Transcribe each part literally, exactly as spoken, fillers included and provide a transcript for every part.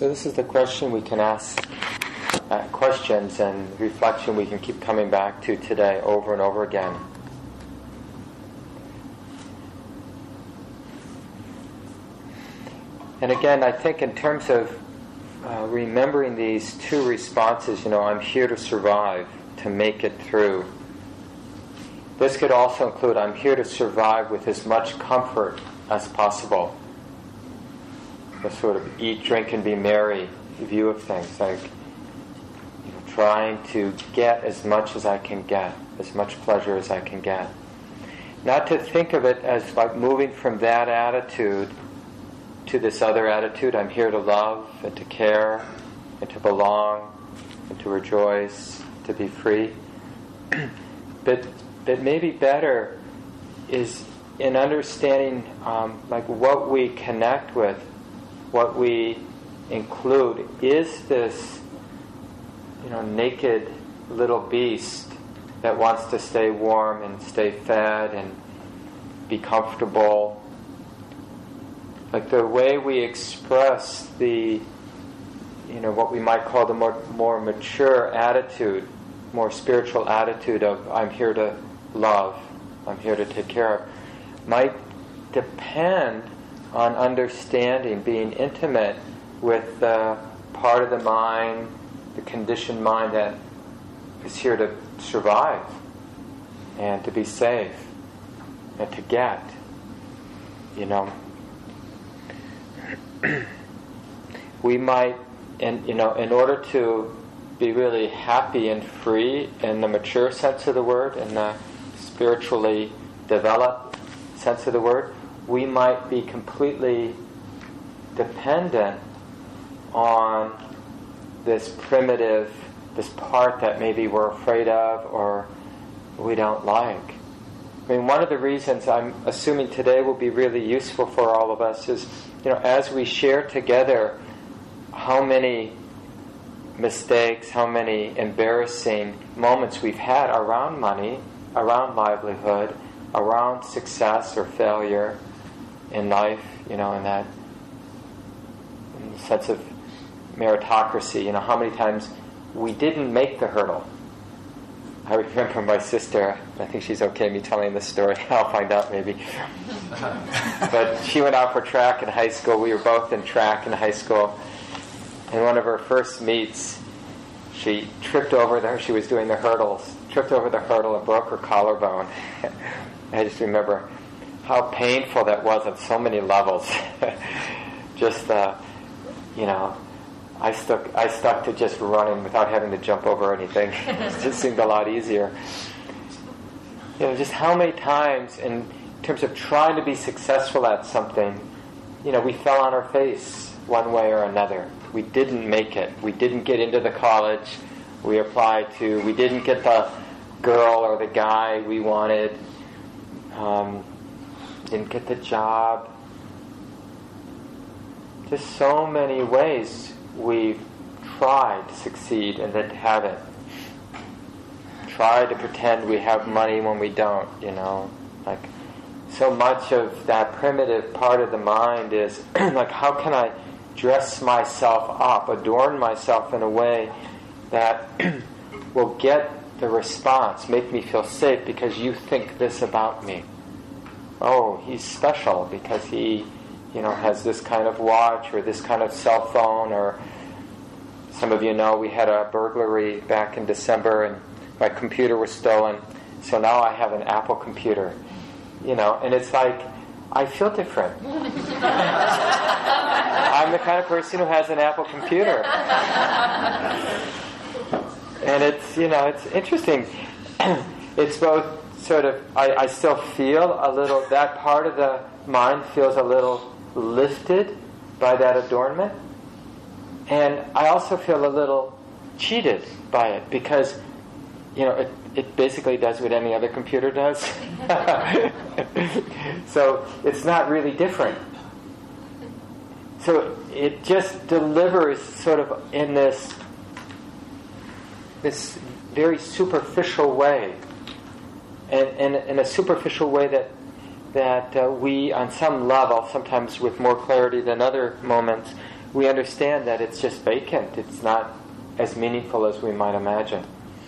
So this is the question we can ask, uh, questions and reflection we can keep coming back to today over and over again. And again, I think in terms of uh, remembering these two responses, you know, I'm here to survive, to make it through. This could also include, I'm here to survive with as much comfort as possible. The sort of eat, drink, and be merry view of things, like you know, trying to get as much as I can get, as much pleasure as I can get. Not to think of it as like moving from that attitude to this other attitude, I'm here to love and to care and to belong and to rejoice, to be free. but but maybe better is in understanding um, like what we connect with, what we include. Is this, you know, naked little beast that wants to stay warm and stay fed and be comfortable? Like the way we express the, you know, what we might call the more, more mature attitude, more spiritual attitude of I'm here to love, I'm here to take care of, might depend on understanding, being intimate with the part of the mind, the conditioned mind that is here to survive and to be safe and to get, you know. We might, in, you know, in order to be really happy and free in the mature sense of the word, in the spiritually developed sense of the word, we might be completely dependent on this primitive, this part that maybe we're afraid of or we don't like. I mean, one of the reasons I'm assuming today will be really useful for all of us is, you know, as we share together how many mistakes, how many embarrassing moments we've had around money, around livelihood, around success or failure in life, you know, in that in the sense of meritocracy, you know, how many times we didn't make the hurdle. I remember my sister, I think she's okay me telling this story, I'll find out maybe. But she went out for track in high school. We were both in track in high school. And one of her first meets, she tripped over there, she was doing the hurdles, tripped over the hurdle and broke her collarbone. I just remember how painful that was on so many levels. Just, uh, you know, I stuck I stuck to just running without having to jump over anything. It just seemed a lot easier. You know, just how many times in terms of trying to be successful at something, you know, we fell on our face one way or another. We didn't make it. We didn't get into the college we applied to. We didn't get the girl or the guy we wanted. Um, didn't get the job. Just so many ways we've tried to succeed and then haven't. Try to pretend we have money when we don't, you know. Like, so much of that primitive part of the mind is like, how can I dress myself up, adorn myself in a way that will get the response, make me feel safe because you think this about me. Oh, he's special because he, you know, has this kind of watch or this kind of cell phone, or some of you know we had a burglary back in December and my computer was stolen, so now I have an Apple computer, you know, and it's like, I feel different. I'm the kind of person who has an Apple computer. And it's, you know, it's interesting. It's both sort of, I, I still feel a little, that part of the mind feels a little lifted by that adornment. And I also feel a little cheated by it because, you know, it, it basically does what any other computer does. So it's not really different. So it just delivers sort of in this this very superficial way, and, and in a superficial way that that uh, we, on some level, sometimes with more clarity than other moments, we understand that it's just vacant. It's not as meaningful as we might imagine.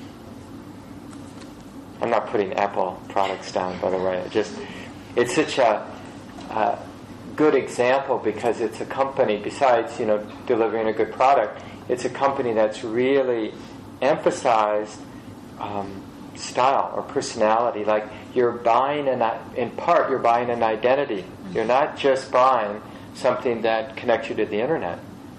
I'm not putting Apple products down, by the way. It just, it's such a, a good example because it's a company, besides, you know, delivering a good product, it's a company that's really emphasized um, style or personality. Like, you're buying, an, in part, you're buying an identity. You're not just buying something that connects you to the internet.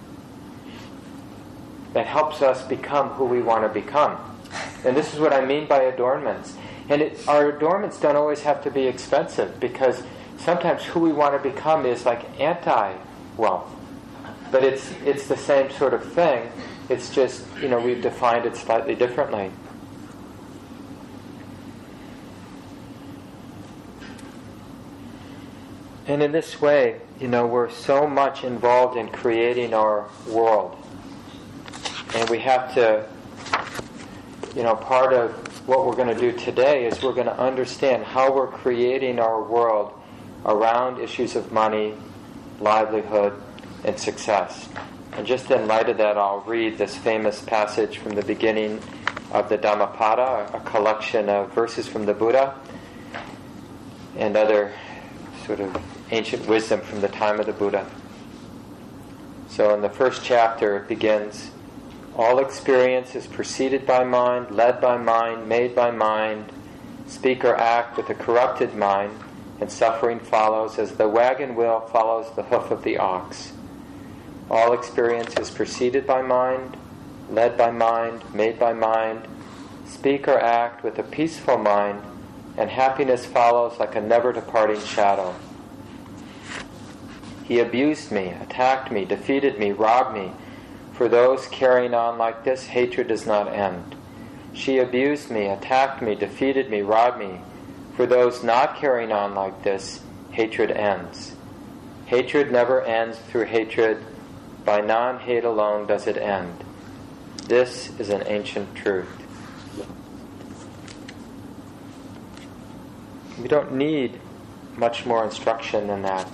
That helps us become who we want to become. And this is what I mean by adornments. And it, our adornments don't always have to be expensive, because sometimes who we want to become is like anti-wealth. But it's it's the same sort of thing. It's just, you know, we've defined it slightly differently. And in this way, you know, we're so much involved in creating our world. And we have to, you know, part of what we're going to do today is we're going to understand how we're creating our world around issues of money, livelihood, and success. And just in light of that, I'll read this famous passage from the beginning of the Dhammapada, a collection of verses from the Buddha and other sort of ancient wisdom from the time of the Buddha. So in the first chapter it begins, all experience is preceded by mind, led by mind, made by mind. Speak or act with a corrupted mind, and suffering follows as the wagon wheel follows the hoof of the ox. All experience is preceded by mind, led by mind, made by mind. Speak or act with a peaceful mind, and happiness follows like a never-departing shadow. He abused me, attacked me, defeated me, robbed me. For those carrying on like this, hatred does not end. She abused me, attacked me, defeated me, robbed me. For those not carrying on like this, hatred ends. Hatred never ends through hatred. By non-hate alone does it end. This is an ancient truth. We don't need much more instruction than that.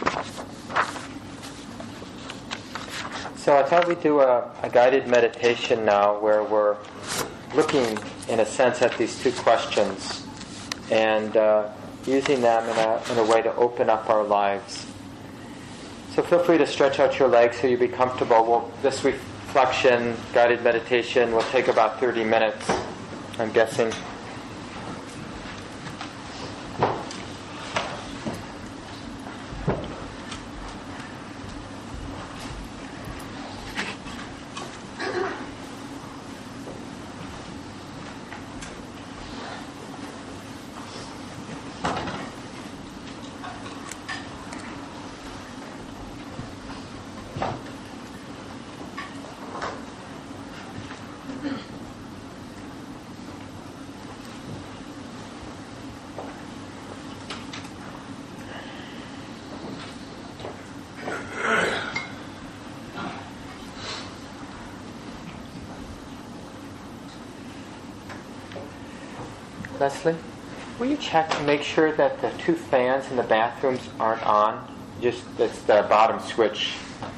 So I thought we'd do a, a guided meditation now where we're looking, in a sense, at these two questions and uh, using them in a, in a way to open up our lives. So feel free to stretch out your legs so you be comfortable. We'll, this reflection, guided meditation, will take about thirty minutes, I'm guessing. Leslie, will you check to make sure that the two fans in the bathrooms aren't on? Just, it's the bottom switch.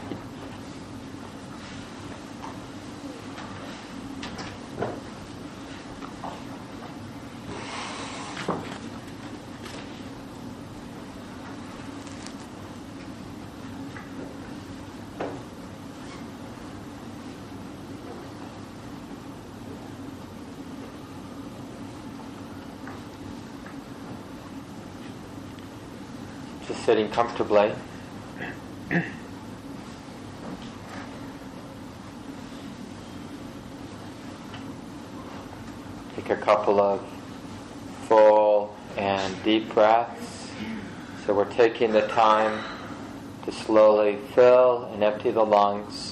Just sitting comfortably. Take a couple of full and deep breaths. So we're taking the time to slowly fill and empty the lungs.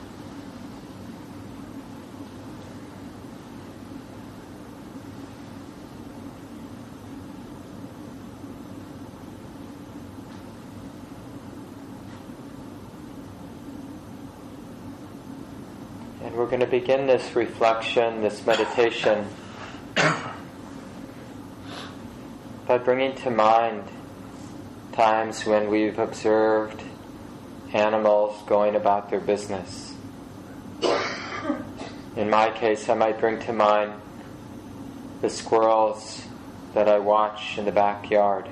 We're going to begin this reflection, this meditation, by bringing to mind times when we've observed animals going about their business. In my case, I might bring to mind the squirrels that I watch in the backyard.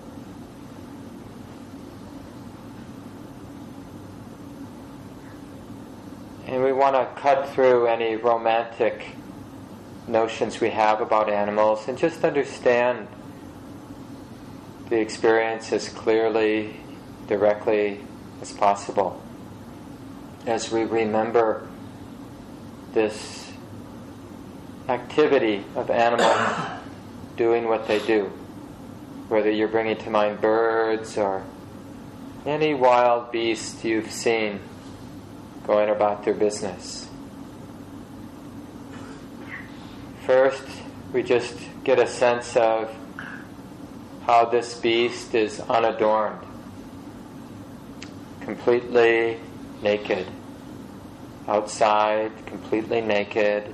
And we want to cut through any romantic notions we have about animals and just understand the experience as clearly, directly as possible. As we remember this activity of animals doing what they do, whether you're bringing to mind birds or any wild beast you've seen going about their business. First, we just get a sense of how this beast is unadorned, completely naked, outside, completely naked.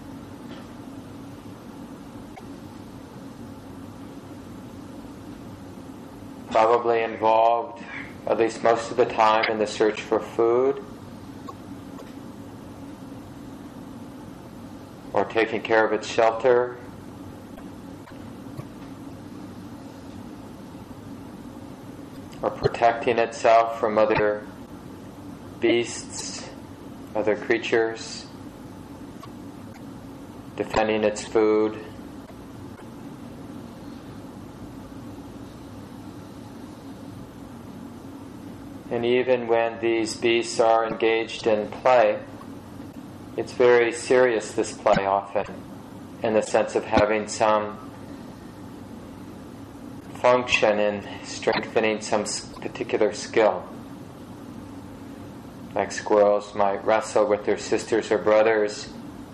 Probably involved, at least most of the time, in the search for food, or taking care of its shelter, or protecting itself from other beasts, other creatures, defending its food. And even when these beasts are engaged in play, it's very serious, this play often, in the sense of having some function in strengthening some particular skill. Like squirrels might wrestle with their sisters or brothers,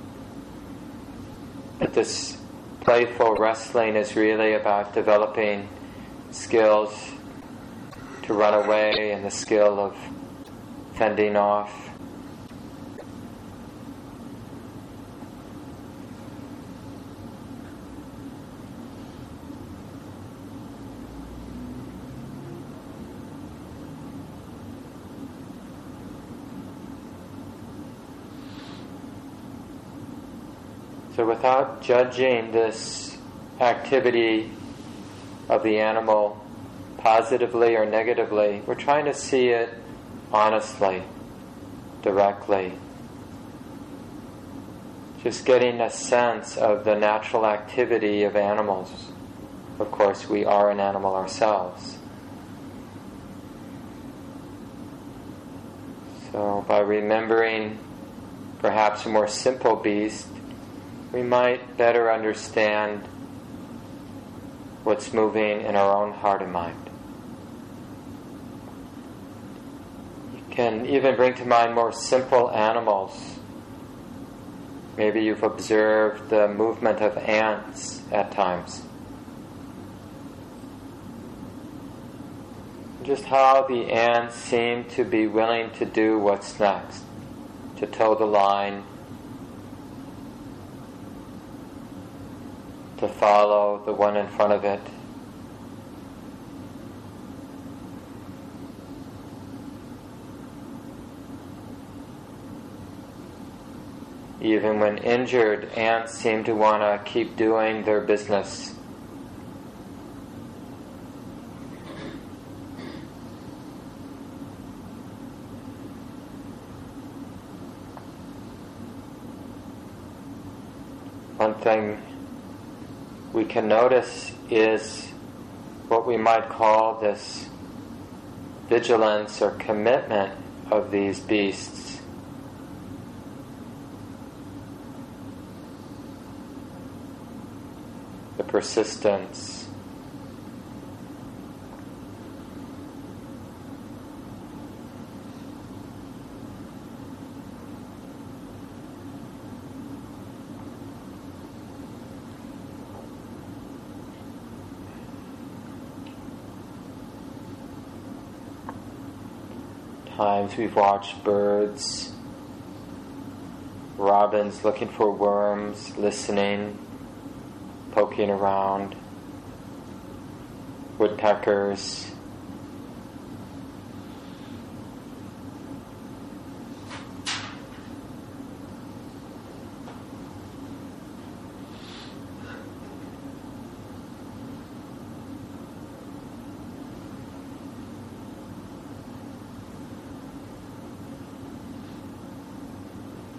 but this playful wrestling is really about developing skills to run away and the skill of fending off. So without judging this activity of the animal positively or negatively, we're trying to see it honestly, directly. Just getting a sense of the natural activity of animals. Of course, we are an animal ourselves. So by remembering perhaps a more simple beast, we might better understand what's moving in our own heart and mind. You can even bring to mind more simple animals. Maybe you've observed the movement of ants at times. Just how the ants seem to be willing to do what's next, to toe the line, to follow the one in front of it. Even when injured, ants seem to want to keep doing their business. One thing we can notice is what we might call this vigilance or commitment of these beasts. The persistence. Times we've watched birds, robins looking for worms, listening, poking around, woodpeckers,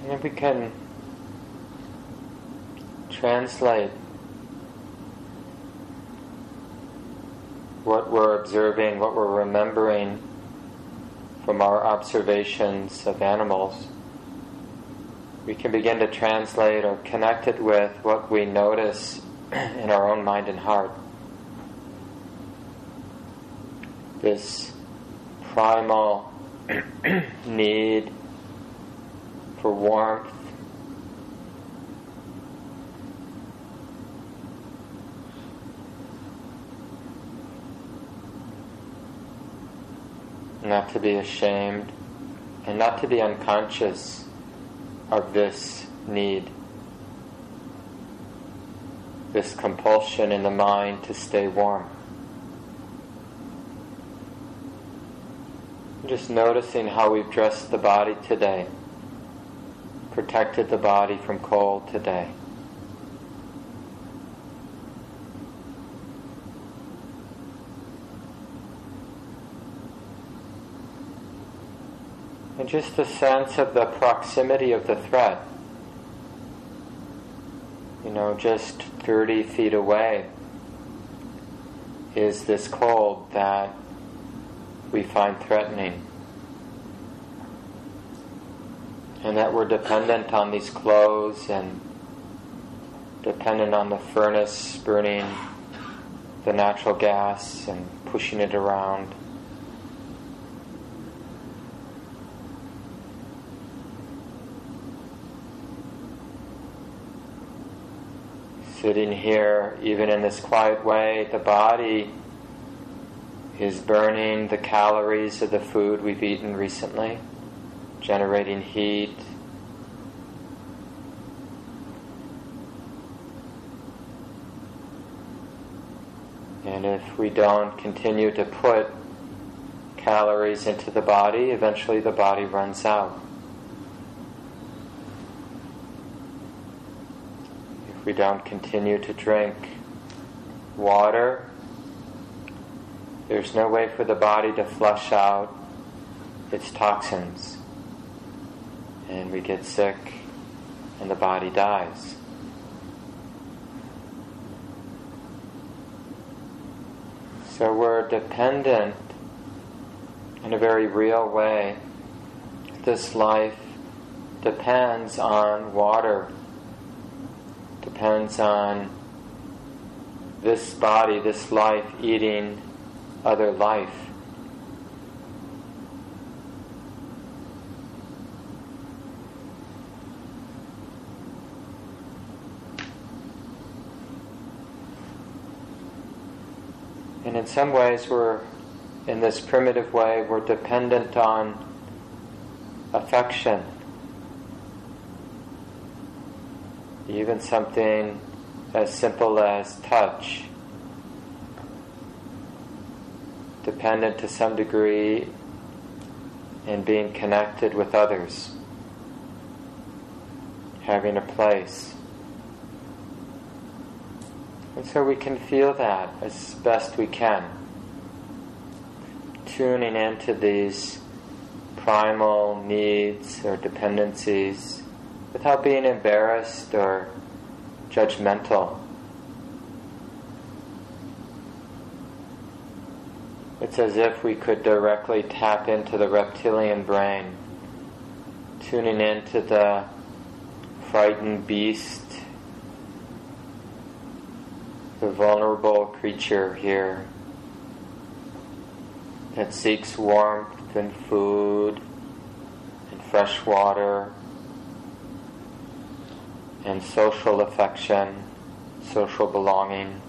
And if we can translate what we're observing, what we're remembering from our observations of animals, we can begin to translate or connect it with what we notice in our own mind and heart. This primal need for warmth, not to be ashamed, and not to be unconscious of this need, this compulsion in the mind to stay warm. Just noticing how we've dressed the body today, protected the body from cold today. And just the sense of the proximity of the threat. You know, just thirty feet away is this cold that we find threatening. And that we're dependent on these clothes and dependent on the furnace burning the natural gas and pushing it around. Sitting here, even in this quiet way, the body is burning the calories of the food we've eaten recently, generating heat. And if we don't continue to put calories into the body, eventually the body runs out. If we don't continue to drink water, there's no way for the body to flush out its toxins. And we get sick and the body dies. So we're dependent in a very real way. This life depends on water, depends on this body, this life eating other life. And in some ways we're, in this primitive way, we're dependent on affection. Even something as simple as touch. Dependent to some degree in being connected with others, having a place. And so we can feel that as best we can, tuning into these primal needs or dependencies without being embarrassed or judgmental. It's as if we could directly tap into the reptilian brain, tuning into the frightened beast, the vulnerable creature here that seeks warmth and food and fresh water and social affection, social belonging.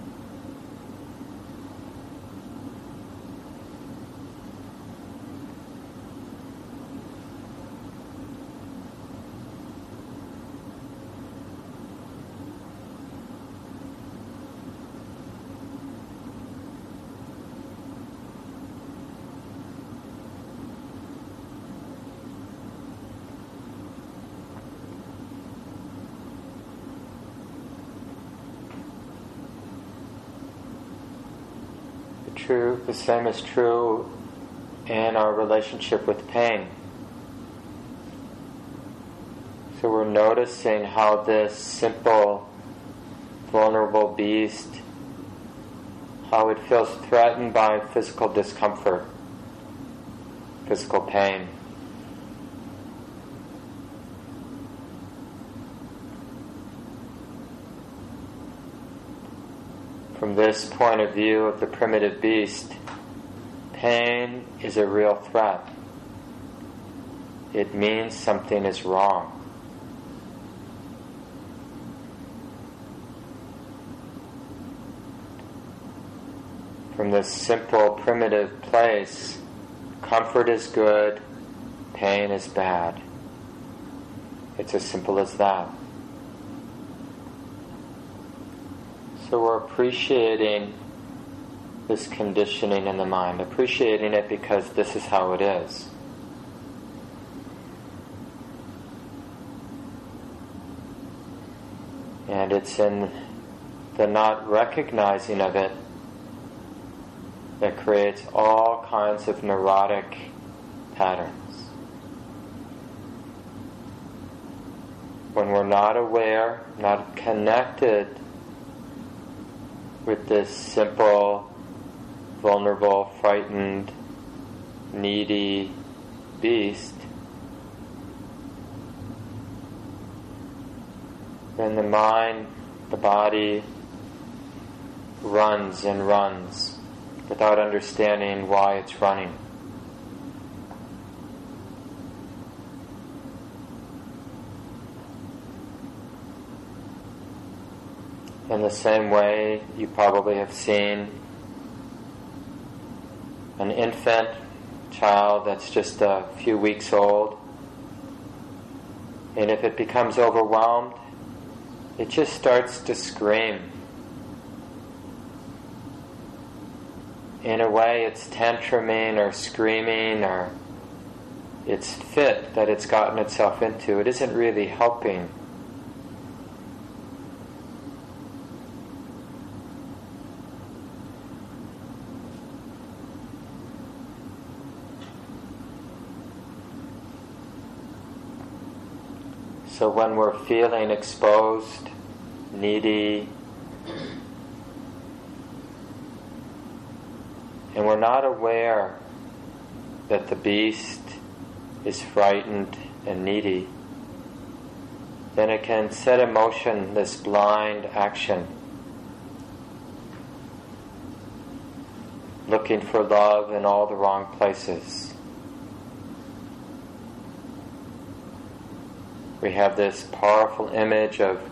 True, the same is true in our relationship with pain. So we're noticing how this simple, vulnerable beast, how it feels threatened by physical discomfort, physical pain. From this point of view of the primitive beast, pain is a real threat. It means something is wrong. From this simple, primitive place, comfort is good, pain is bad. It's as simple as that. So we're appreciating this conditioning in the mind, appreciating it because this is how it is. And it's in the not recognizing of it that creates all kinds of neurotic patterns. When we're not aware, not connected with this simple, vulnerable, frightened, needy beast, then the mind, the body runs and runs without understanding why it's running. In the same way, you probably have seen an infant child that's just a few weeks old, and if it becomes overwhelmed, it just starts to scream. In a way, it's tantruming or screaming, or it's fit that it's gotten itself into. It isn't really helping. So when we're feeling exposed, needy, and we're not aware that the beast is frightened and needy, then it can set in motion this blind action, looking for love in all the wrong places. We have this powerful image of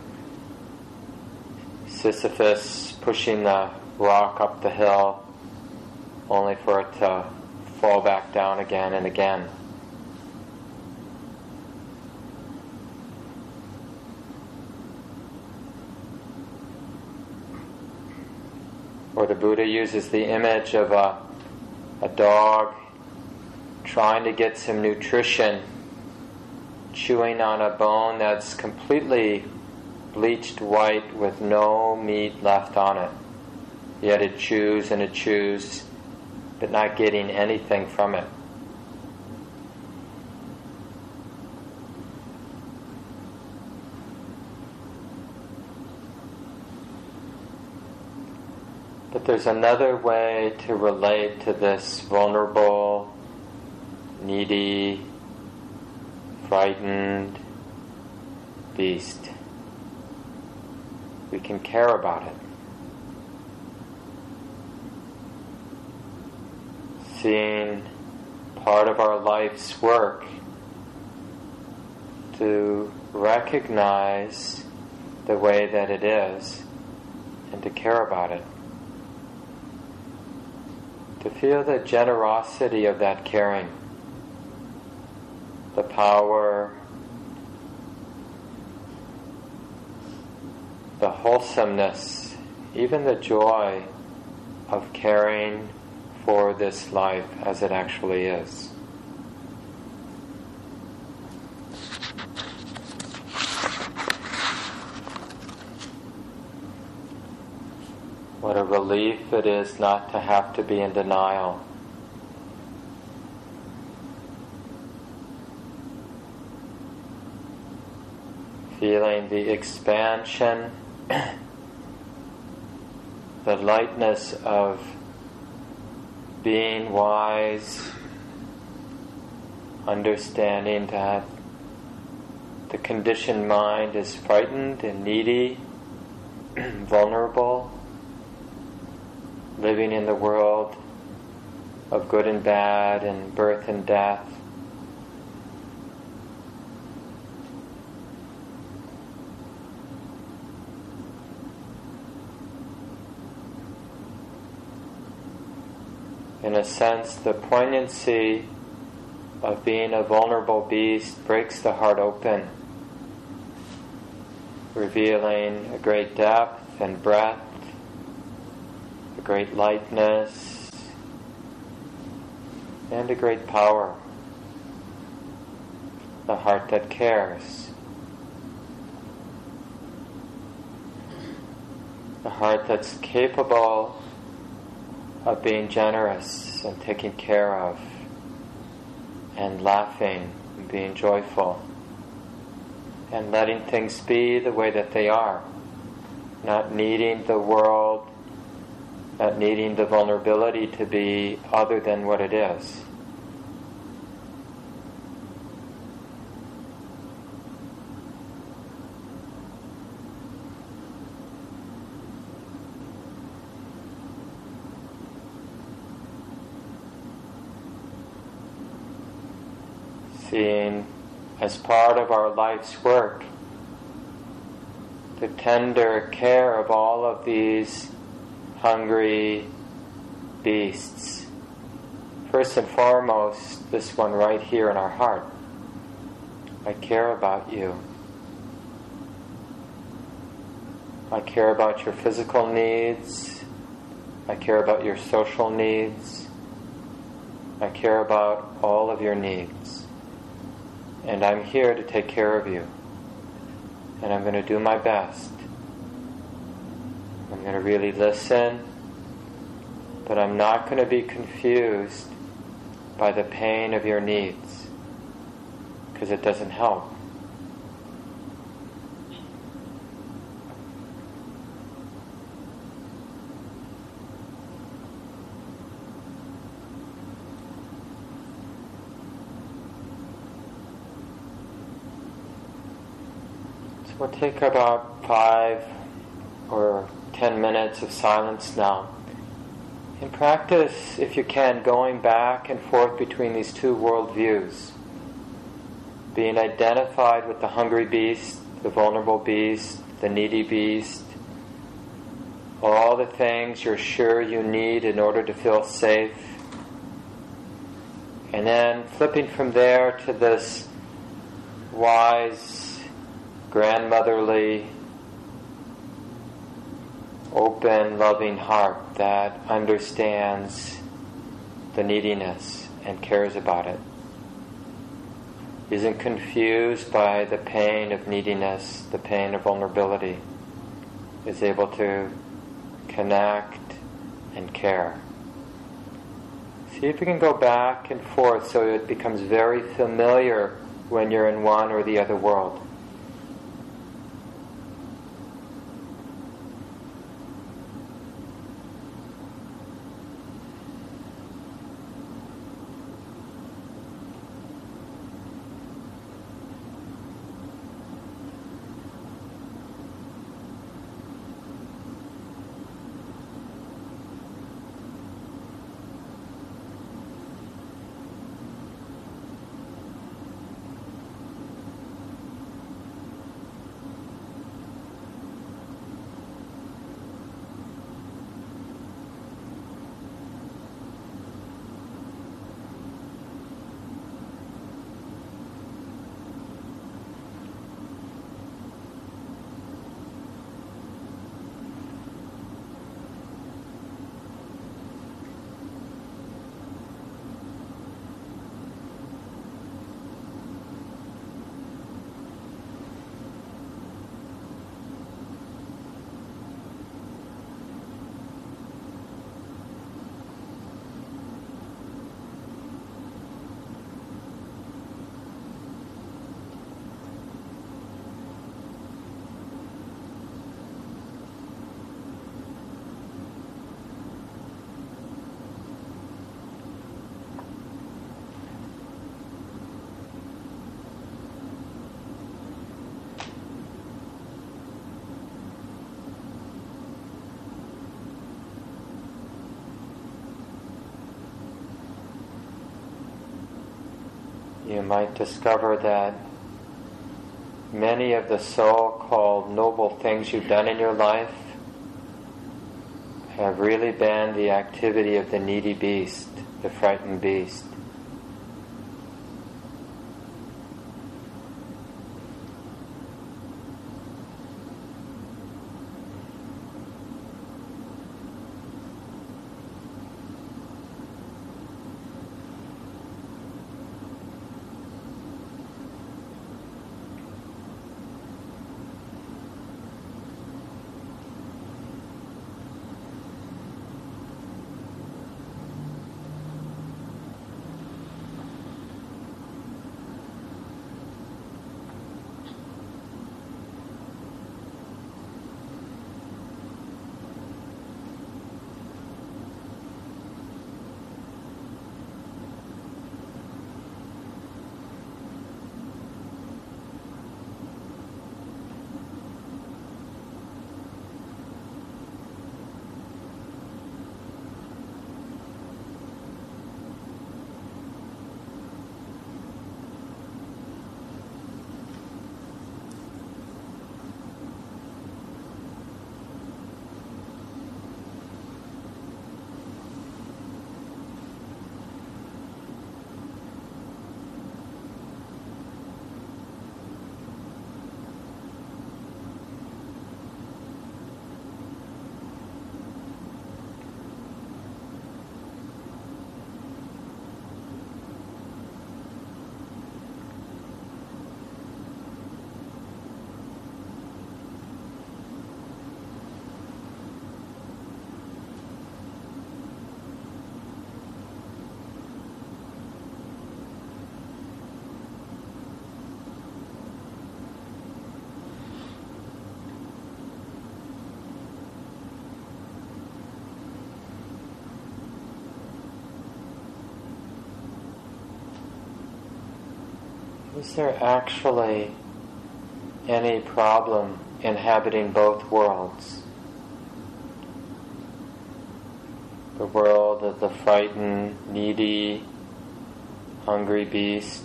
Sisyphus pushing the rock up the hill, only for it to fall back down again and again. Or the Buddha uses the image of a, a dog trying to get some nutrition, chewing on a bone that's completely bleached white with no meat left on it. Yet it chews and it chews, but not getting anything from it. But there's another way to relate to this vulnerable, needy, frightened beast. We can care about it. Seeing part of our life's work to recognize the way that it is and to care about it. To feel the generosity of that caring, the power, the wholesomeness, even the joy of caring for this life as it actually is. What a relief it is not to have to be in denial. Feeling the expansion, the lightness of being wise, understanding that the conditioned mind is frightened and needy, vulnerable, living in the world of good and bad and birth and death. In a sense, the poignancy of being a vulnerable beast breaks the heart open, revealing a great depth and breadth, a great lightness, and a great power. The heart that cares. The heart that's capable of being generous and taking care of, and laughing and being joyful, and letting things be the way that they are, not needing the world, not needing the vulnerability to be other than what it is. Seeing as part of our life's work the tender care of all of these hungry beasts. First and foremost, this one right here in our heart. I care about you. I care about your physical needs. I care about your social needs. I care about all of your needs. And I'm here to take care of you. And I'm going to do my best. I'm going to really listen, but I'm not going to be confused by the pain of your needs, because it doesn't help. We'll take about five or ten minutes of silence now. And practice, if you can, going back and forth between these two worldviews. Being identified with the hungry beast, the vulnerable beast, the needy beast, all the things you're sure you need in order to feel safe. And then flipping from there to this wise, grandmotherly, open, loving heart that understands the neediness and cares about it. Isn't confused by the pain of neediness, the pain of vulnerability. Is able to connect and care. See if you can go back and forth so it becomes very familiar when you're in one or the other world. you might discover that many of the so-called noble things you've done in your life have really been the activity of the needy beast, the frightened beast. Is there actually any problem inhabiting both worlds? The world of the frightened, needy, hungry beast,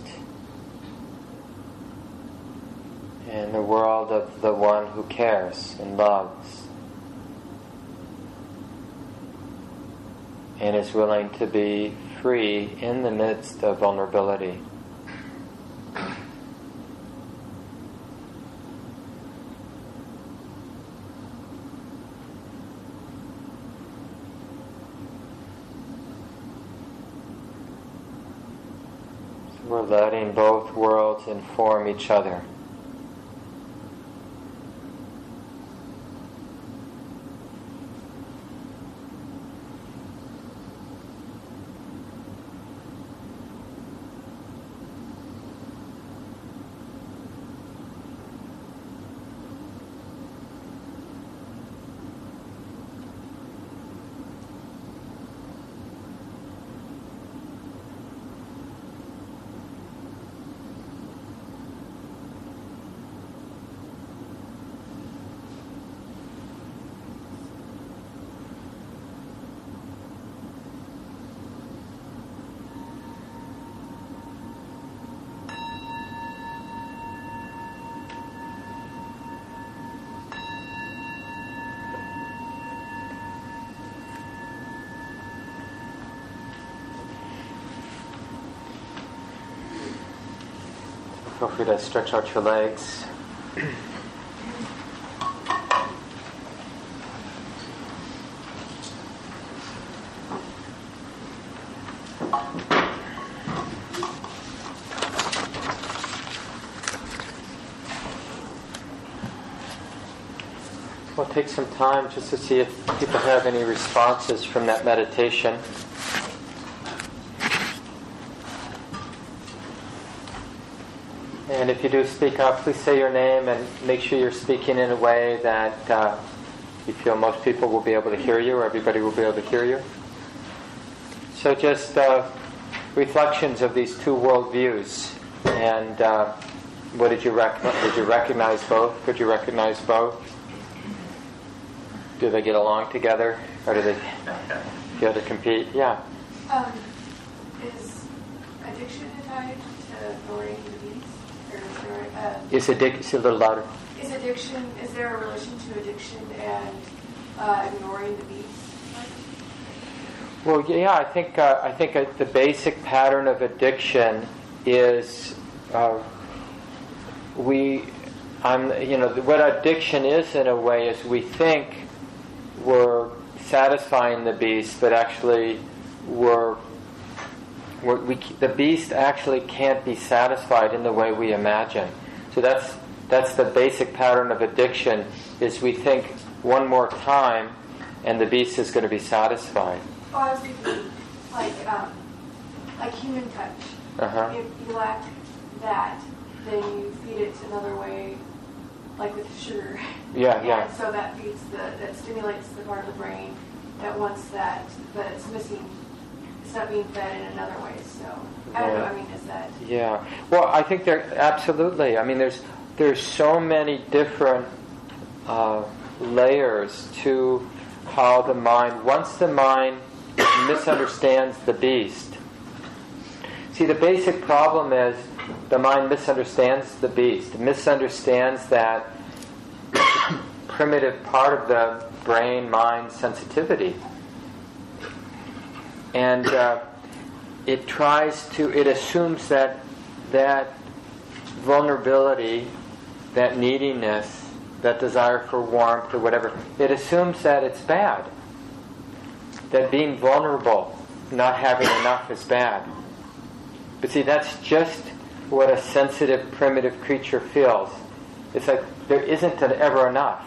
and the world of the one who cares and loves and is willing to be free in the midst of vulnerability. We're letting both worlds inform each other. Feel free to stretch out your legs. We'll take some time just to see if people have any responses from that meditation. And if you do speak up, please say your name and make sure you're speaking in a way that uh, you feel most people will be able to hear you, or everybody will be able to hear you. So just uh, reflections of these two worldviews. And uh, what did you recognize? Did you recognize both? Could you recognize both? Do they get along together, or do they feel to compete? Yeah. Um, is addiction tied to to ignoring the beast? Or is there, uh, is addiction? Is a little louder. Is addiction? Is there a relation to addiction and uh, ignoring the beast? Well, yeah, I think uh, I think uh, the basic pattern of addiction is uh, we, I'm, you know, what addiction is in a way is we think we're satisfying the beast, but actually we're, we're we the beast actually can't be satisfied in the way we imagine. So that's that's the basic pattern of addiction. Is we think one more time, and the beast is going to be satisfied. Oh, I was thinking, like, um, like human touch. Uh-huh. If you lack that, then you feed it another way, like with sugar. Yeah, and yeah. so that feeds the, that stimulates the part of the brain that wants that, that it's missing. It's not being fed in another way. So I don't Yeah. know. I mean, is that? Yeah. Well, I think there absolutely. I mean, there's there's so many different uh, layers to how the mind. Once the mind misunderstands the beast. See, the basic problem is the mind misunderstands the beast. It misunderstands that primitive part of the brain, mind sensitivity. And uh, it tries to, it assumes that that vulnerability, that neediness, that desire for warmth or whatever, it assumes that it's bad. That being vulnerable, not having enough is bad. But see, that's just what a sensitive, primitive creature feels. It's like there isn't an ever enough.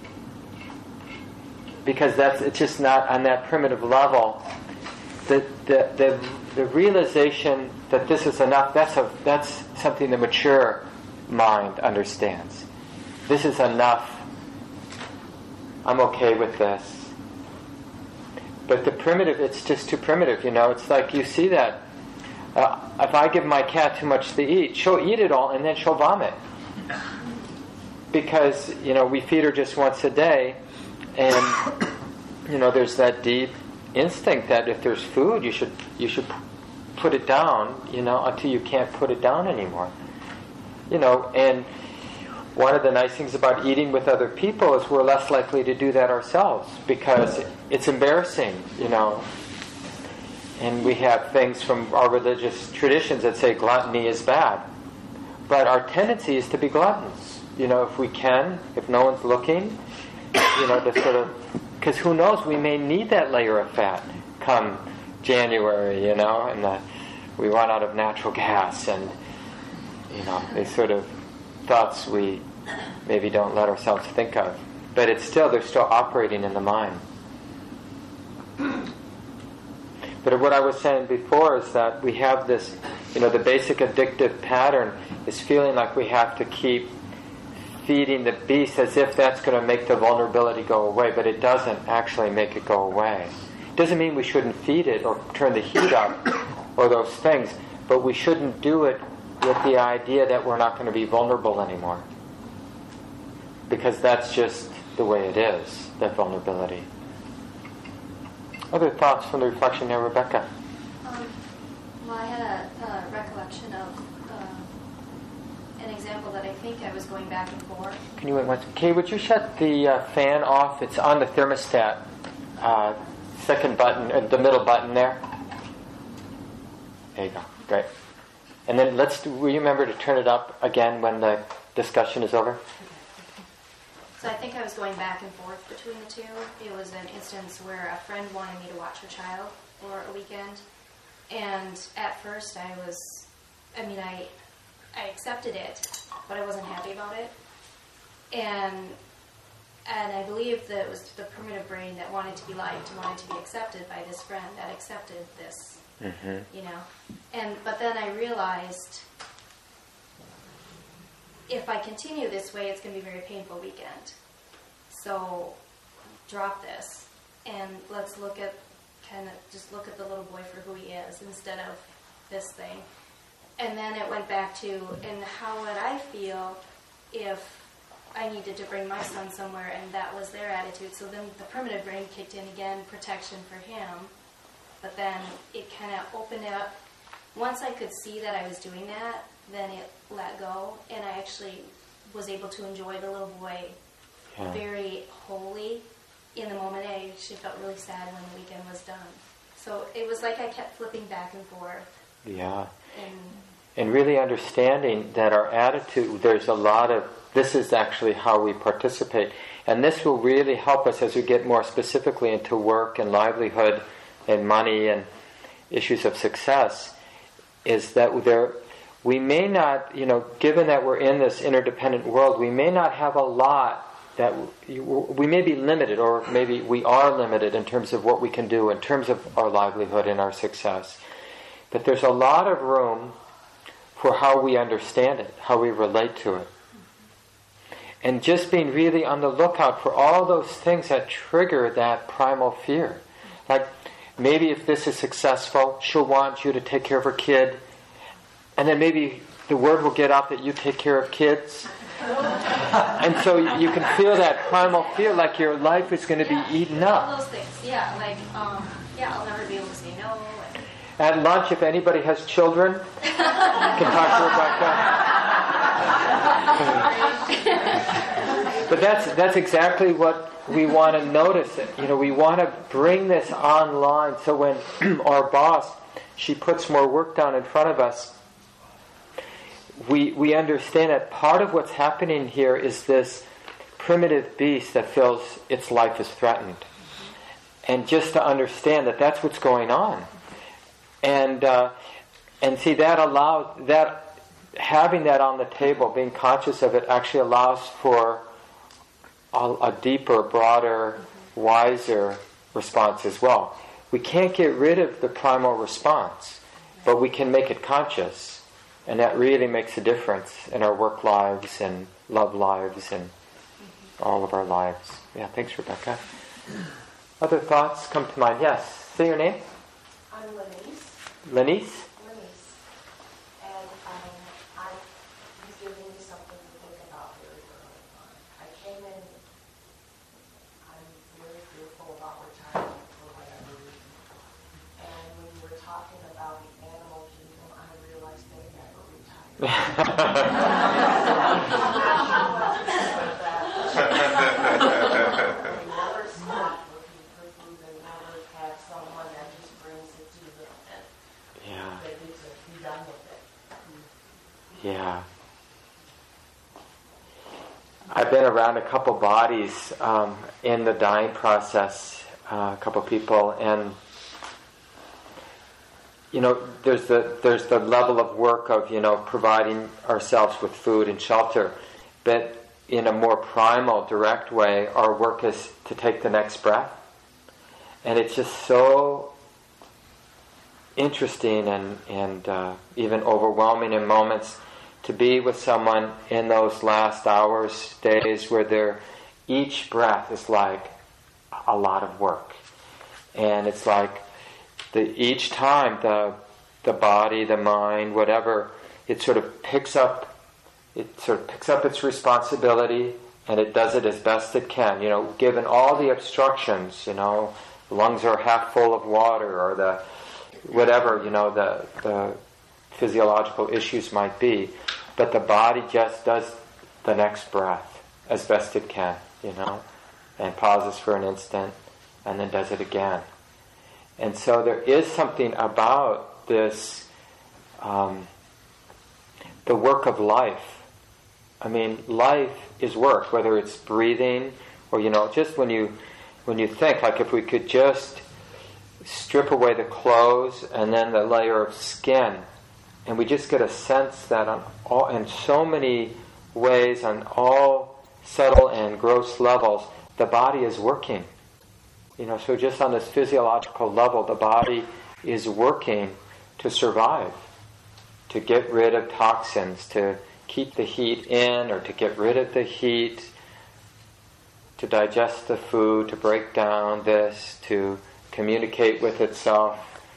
Because that's it's just not on that primitive level. The the the, the realization that this is enough, that's a that's something the mature mind understands. This is enough. I'm okay with this. But the primitive, it's just too primitive, you know. It's like you see that. Uh, if I give my cat too much to eat, she'll eat it all and then she'll vomit. Because, you know, we feed her just once a day. And, you know, there's that deep instinct that if there's food, you should you should put it down, you know, until you can't put it down anymore. You know, and one of the nice things about eating with other people is we're less likely to do that ourselves because it's embarrassing, you know. And we have things from our religious traditions that say gluttony is bad. But our tendency is to be gluttons. You know, if we can, if no one's looking, you know, to sort of... Because who knows, we may need that layer of fat come January, you know, and uh, we run out of natural gas and, you know, they sort of... thoughts we maybe don't let ourselves think of. But it's still, they're still operating in the mind. But what I was saying before is that we have this, you know, the basic addictive pattern is feeling like we have to keep feeding the beast as if that's going to make the vulnerability go away, but it doesn't actually make it go away. It doesn't mean we shouldn't feed it or turn the heat up or those things, but we shouldn't do it with the idea that we're not going to be vulnerable anymore. Because that's just the way it is, that vulnerability. Other thoughts from the reflection there, Rebecca? Um, well, I had a, a recollection of uh, an example that I think I was going back and forth. Can you wait one second? Kay, would you shut the uh, fan off? It's on the thermostat. Uh, second button, uh, the middle button there. There you go. Great. And then let's, will you remember to turn it up again when the discussion is over? So I think I was going back and forth between the two. It was an instance where a friend wanted me to watch her child for a weekend. And at first I was, I mean, I I accepted it, but I wasn't happy about it. And and I believe that it was the primitive brain that wanted to be liked, wanted to be accepted by this friend that accepted this, mm-hmm. you know. And but then I realized if I continue this way, it's going to be a very painful weekend. So drop this and let's look at kind of just look at the little boy for who he is instead of this thing. And then it went back to, and how would I feel if I needed to bring my son somewhere and that was their attitude? So then the primitive brain kicked in again, protection for him. But then it kind of opened up once I could see that I was doing that, then it let go, and I actually was able to enjoy the little boy Yeah. very wholly in the moment. I actually felt really sad when the weekend was done. So it was like I kept flipping back and forth. Yeah. And And really understanding that our attitude, there's a lot of, this is actually how we participate. And this will really help us as we get more specifically into work and livelihood and money and issues of success, is that there, we may not, you know, given that we're in this interdependent world, we may not have a lot that, we may be limited, or maybe we are limited in terms of what we can do in terms of our livelihood and our success. But there's a lot of room for how we understand it, how we relate to it. And just being really on the lookout for all those things that trigger that primal fear. Like, maybe if this is successful, she'll want you to take care of her kid, and then maybe the word will get out that you take care of kids. And so you can feel that primal fear, like your life is going to yeah, be eaten up. all those things, yeah, like, um, yeah, I'll never be able to say no. And At lunch, if anybody has children, can talk to Rebecca. But that's that's exactly what we want to notice. You know, we want to bring this online, so when our boss, she puts more work down in front of us, we we understand that part of what's happening here is this primitive beast that feels its life is threatened. And just to understand that that's what's going on. And uh, and see, that allows, that having that on the table, being conscious of it, actually allows for a, a deeper, broader, wiser response as well. We can't get rid of the primal response, but we can make it conscious, and that really makes a difference in our work lives and love lives and all of our lives. Yeah, thanks, Rebecca. Other thoughts come to mind? Yes. Say your name. I'm Lenise. Lenise? Lenise. And um, I was giving you something to think about very early on. I came in, I'm very fearful about retirement for whatever reason. And when you were talking about the animal kingdom, I realized they never retire. They never stop looking for food. They never have someone that just brings it to them. Yeah. They get to be done with it. Yeah. I've been around a couple bodies um, in the dying process, uh, a couple people, and you know, there's the there's the level of work of, you know, providing ourselves with food and shelter, but in a more primal, direct way, our work is to take the next breath, and it's just so interesting and and uh, even overwhelming in moments to be with someone in those last hours, days, where they're, each breath is like a lot of work, and it's like the each time the the body, the mind, whatever, it sort of picks up it sort of picks up its responsibility, and it does it as best it can. You know, given all the obstructions, you know, the lungs are half full of water, or the whatever, you know, the the physiological issues might be, but the body just does the next breath as best it can, you know, and pauses for an instant, and then does it again. And so there is something about this, um, the work of life. I mean, life is work, whether it's breathing or, you know, just when you when you think, like if we could just strip away the clothes and then the layer of skin, and we just get a sense that on all, in so many ways, on all subtle and gross levels, the body is working. You know, so just on this physiological level, the body is working to survive, to get rid of toxins, to keep the heat in, or to get rid of the heat, to digest the food, to break down this, to communicate with itself.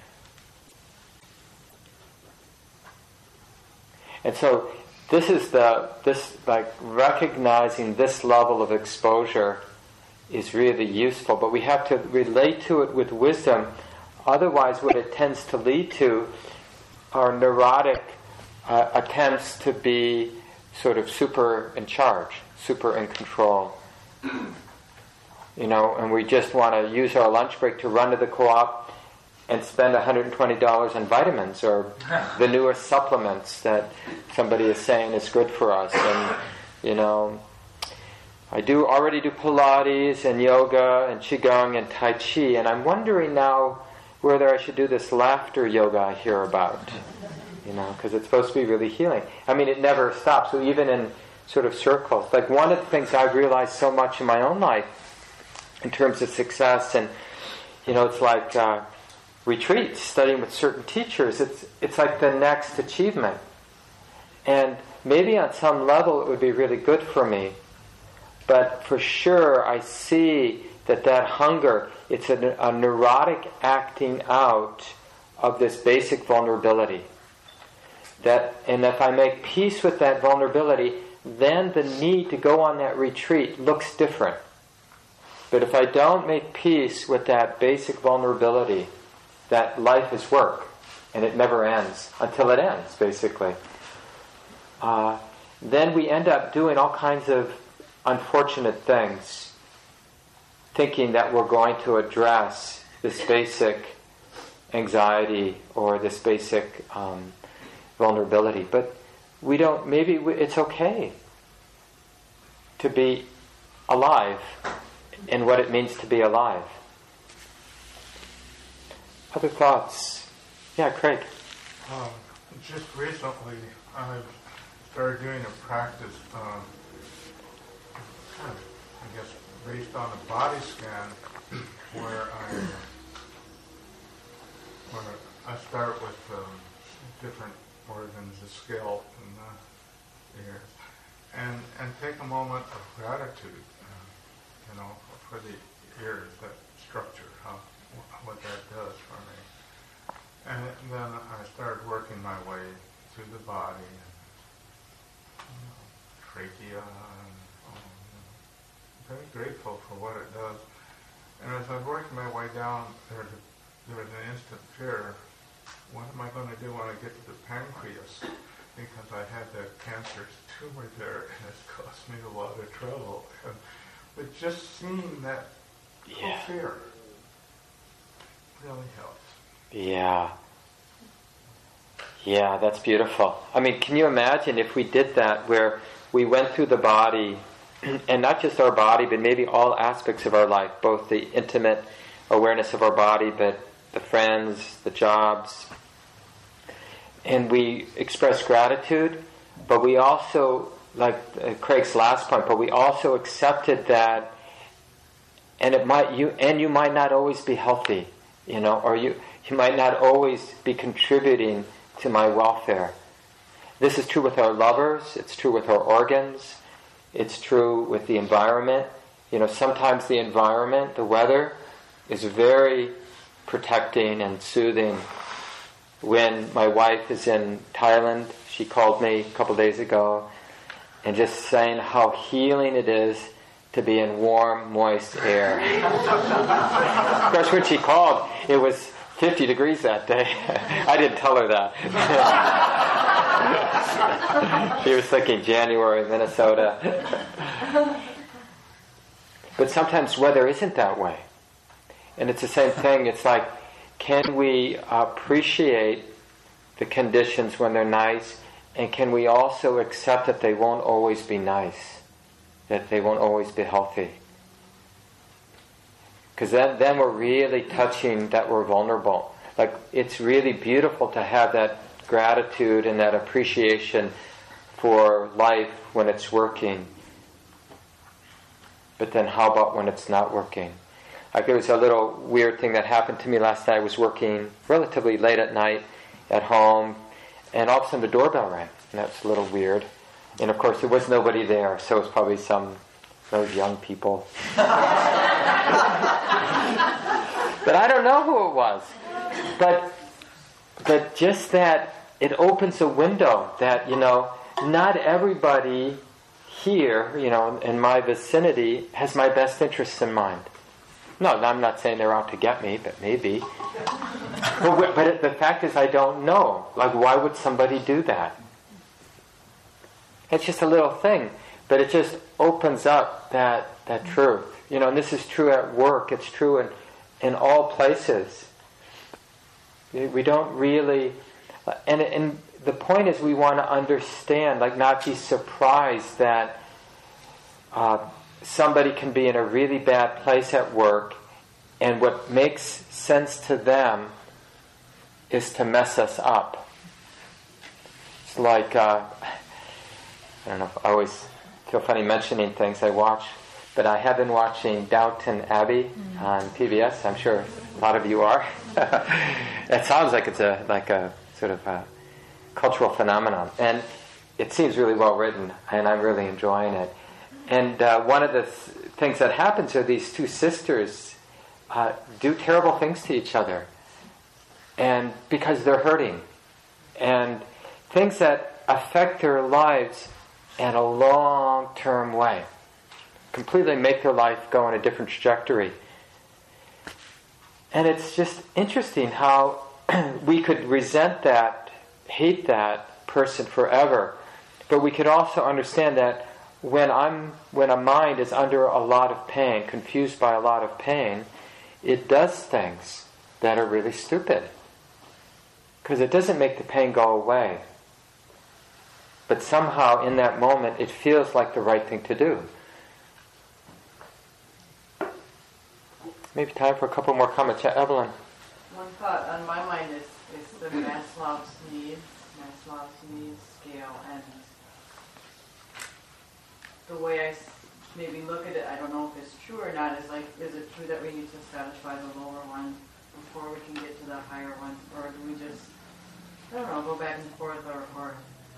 And so this is the, this, like, recognizing this level of exposure is really useful, but we have to relate to it with wisdom. Otherwise, what it tends to lead to our neurotic uh, attempts to be sort of super in charge, super in control. You know, and we just want to use our lunch break to run to the co-op and spend one hundred twenty dollars on vitamins or the newest supplements that somebody is saying is good for us. And, you know, I do already do Pilates and yoga and Qigong and Tai Chi, and I'm wondering now whether I should do this laughter yoga I hear about, you know, because it's supposed to be really healing. I mean, it never stops. So even in sort of circles, like one of the things I've realized so much in my own life in terms of success, and, you know, it's like uh, retreats, studying with certain teachers, it's it's like the next achievement. And maybe on some level it would be really good for me, but for sure I see that that hunger, it's a, a neurotic acting out of this basic vulnerability. That, and if I make peace with that vulnerability, then the need to go on that retreat looks different. But if I don't make peace with that basic vulnerability, that life is work, and it never ends, until it ends, basically, uh, then we end up doing all kinds of unfortunate things, thinking that we're going to address this basic anxiety or this basic um, vulnerability. But we don't, maybe we, it's okay to be alive in what it means to be alive. Other thoughts? Yeah, Craig. Um, just recently, I've started doing a practice, um, kind of, I guess, based on a body scan, where I, where I start with um, different organs, the scalp and the ears, and and take a moment of gratitude, uh, you know, for the ears, that structure, how what that does for me. And then I started working my way through the body, you know, trachea, and um, very grateful for what it does. And as I was working my way down, there was, a, there was an instant fear. What am I going to do when I get to the pancreas? Because I had that cancerous tumor there, and it's cost me a lot of trouble. And, but just seeing that Yeah. fear really helps. Yeah. Yeah, that's beautiful. I mean, can you imagine if we did that, where we went through the body, and not just our body, but maybe all aspects of our life, both the intimate awareness of our body, but the friends, the jobs, and we express gratitude, but we also, like uh, Craig's last point, but we also accepted that, and it might you and you might not always be healthy, you know, or you you might not always be contributing to my welfare. This is true with our lovers, it's true with our organs, it's true with the environment. You know, sometimes the environment, the weather, is very protecting and soothing. When my wife is in Thailand, she called me a couple days ago, and just saying how healing it is to be in warm, moist air. Of course, when she called, it was fifty degrees that day. I didn't tell her that. She was thinking January, Minnesota. But sometimes weather isn't that way. And it's the same thing. It's like, can we appreciate the conditions when they're nice, and can we also accept that they won't always be nice, that they won't always be healthy? Because then, then we're really touching that we're vulnerable. Like, it's really beautiful to have that gratitude and that appreciation for life when it's working. But then how about when it's not working? Like, there was a little weird thing that happened to me last night. I was working relatively late at night at home, and all of a sudden the doorbell rang. And that's a little weird. And of course there was nobody there, so it was probably some those young people. But I don't know who it was. But but just that it opens a window that, you know, not everybody here, you know, in my vicinity has my best interests in mind. No, I'm not saying they're out to get me, but maybe. but, we- but it, the fact is, I don't know. Like, why would somebody do that? It's just a little thing, but it just opens up that that truth. You know, and this is true at work. It's true in in all places. We we don't really, and and the point is, we want to understand, like, not be surprised that uh, somebody can be in a really bad place at work, and what makes sense to them is to mess us up. It's like, uh, I don't know, I always feel funny mentioning things I watch, but I have been watching Downton Abbey mm-hmm. on P B S. I'm sure a lot of you are. It sounds like it's a like a sort of a cultural phenomenon, and it seems really well written, and I'm really enjoying it. And uh, one of the th- things that happens are these two sisters uh, do terrible things to each other, and because they're hurting, and things that affect their lives in a long-term way, completely make their life go in a different trajectory. And it's just interesting how we could resent that, hate that person forever, but we could also understand that when I'm when a mind is under a lot of pain, confused by a lot of pain, it does things that are really stupid, because it doesn't make the pain go away. But somehow in that moment it feels like the right thing to do. Maybe time for a couple more comments. Yeah, Evelyn. One thought on my mind is, is the Maslow's needs, Maslow's needs scale, and the way I s- maybe look at it, I don't know if it's true or not, is like, is it true that we need to satisfy the lower one before we can get to the higher one, or do we just, I don't know, go back and forth, or, or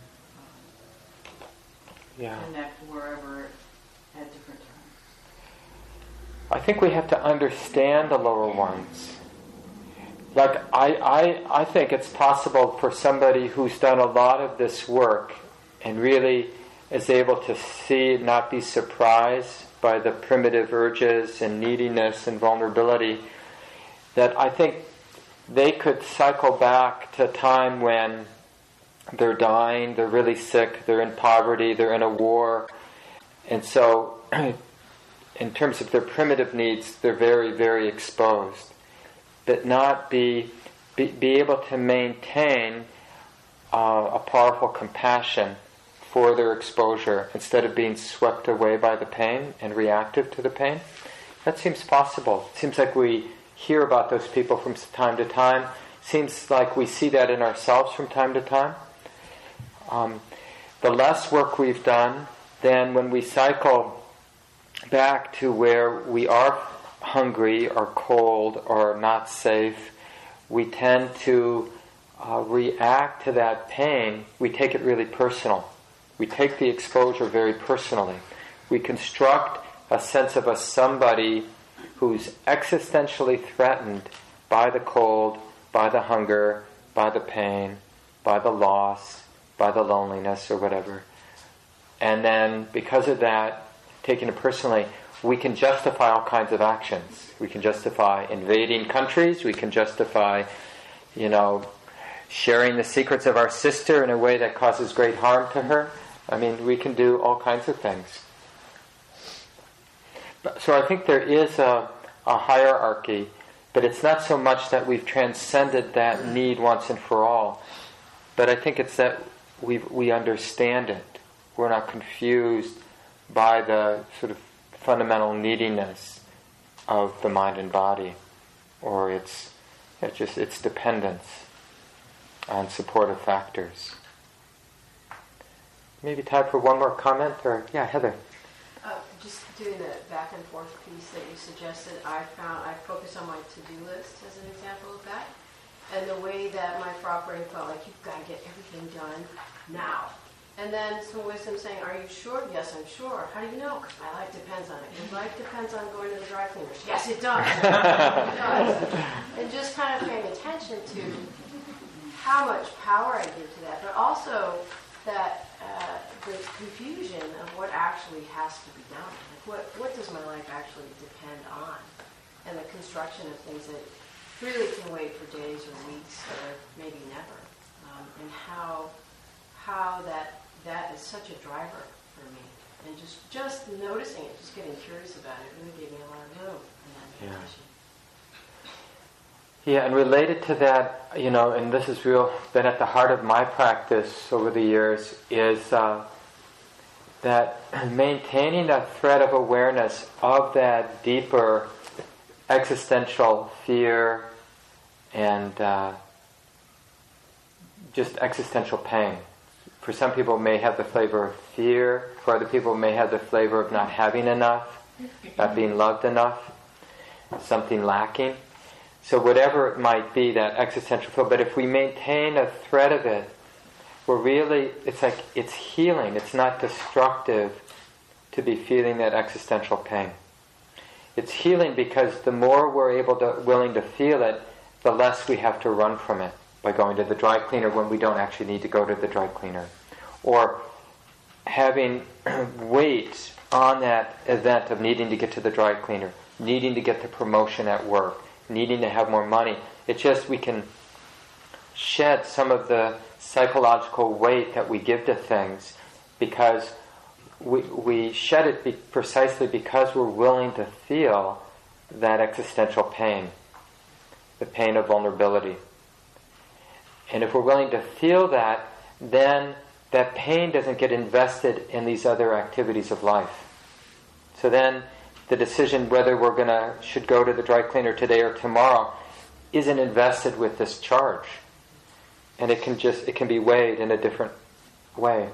Yeah. connect wherever at different times? I think we have to understand the lower ones. Like, I, I, I think it's possible for somebody who's done a lot of this work and really is able to see, not be surprised by the primitive urges and neediness and vulnerability, that I think they could cycle back to a time when they're dying, they're really sick, they're in poverty, they're in a war, and so in terms of their primitive needs, they're very, very exposed. But not be be, be able to maintain uh, a powerful compassion for their exposure instead of being swept away by the pain and reactive to the pain. That seems possible. It seems like we hear about those people from time to time. Seems like we see that in ourselves from time to time. Um, the less work we've done, then when we cycle back to where we are hungry or cold or not safe, we tend to uh, react to that pain. We take it really personal. We take the exposure very personally. We construct a sense of a somebody who's existentially threatened by the cold, by the hunger, by the pain, by the loss, by the loneliness or whatever. And then because of that, taking it personally, we can justify all kinds of actions. We can justify invading countries. We can justify, you know, sharing the secrets of our sister in a way that causes great harm to her. I mean, we can do all kinds of things. But, so I think there is a, a hierarchy, but it's not so much that we've transcended that need once and for all, but I think it's that we we understand it. We're not confused by the sort of fundamental neediness of the mind and body, or its it's just its dependence on supportive factors. Maybe time for one more comment, or yeah, Heather. Uh, just doing the back and forth piece that you suggested, I found I focus on my to-do list as an example of that, and the way that my frog brain felt like you've got to get everything done now. And then some wisdom saying, are you sure? Yes, I'm sure. How do you know? Because my life depends on it. Your life depends on going to the dry cleaners. Yes, it does. It does. And just kind of paying attention to how much power I give to that, but also that uh, the confusion of what actually has to be done. Like what, what does my life actually depend on? And the construction of things that really can wait for days or weeks or maybe never. Um, and how how that that is such a driver for me. And just, just noticing it, just getting curious about it, really gave me a lot of room in that meditation. Yeah, and related to that, you know, and this has real been at the heart of my practice over the years, is uh, that maintaining a thread of awareness of that deeper existential fear and uh, just existential pain. For some people it may have the flavor of fear, for other people it may have the flavor of not having enough, not being loved enough, something lacking. So whatever it might be, that existential feel, but if we maintain a thread of it, we're really, it's like, it's healing, it's not destructive to be feeling that existential pain. It's healing because the more we're able to, willing to feel it, the less we have to run from it by going to the dry cleaner when we don't actually need to go to the dry cleaner. Or having weight on that event of needing to get to the dry cleaner, needing to get the promotion at work, needing to have more money. It's just we can shed some of the psychological weight that we give to things because we, we shed it be precisely because we're willing to feel that existential pain, the pain of vulnerability. And if we're willing to feel that, then that pain doesn't get invested in these other activities of life. So then the decision whether we're gonna should go to the dry cleaner today or tomorrow isn't invested with this charge. And it can just it can be weighed in a different way.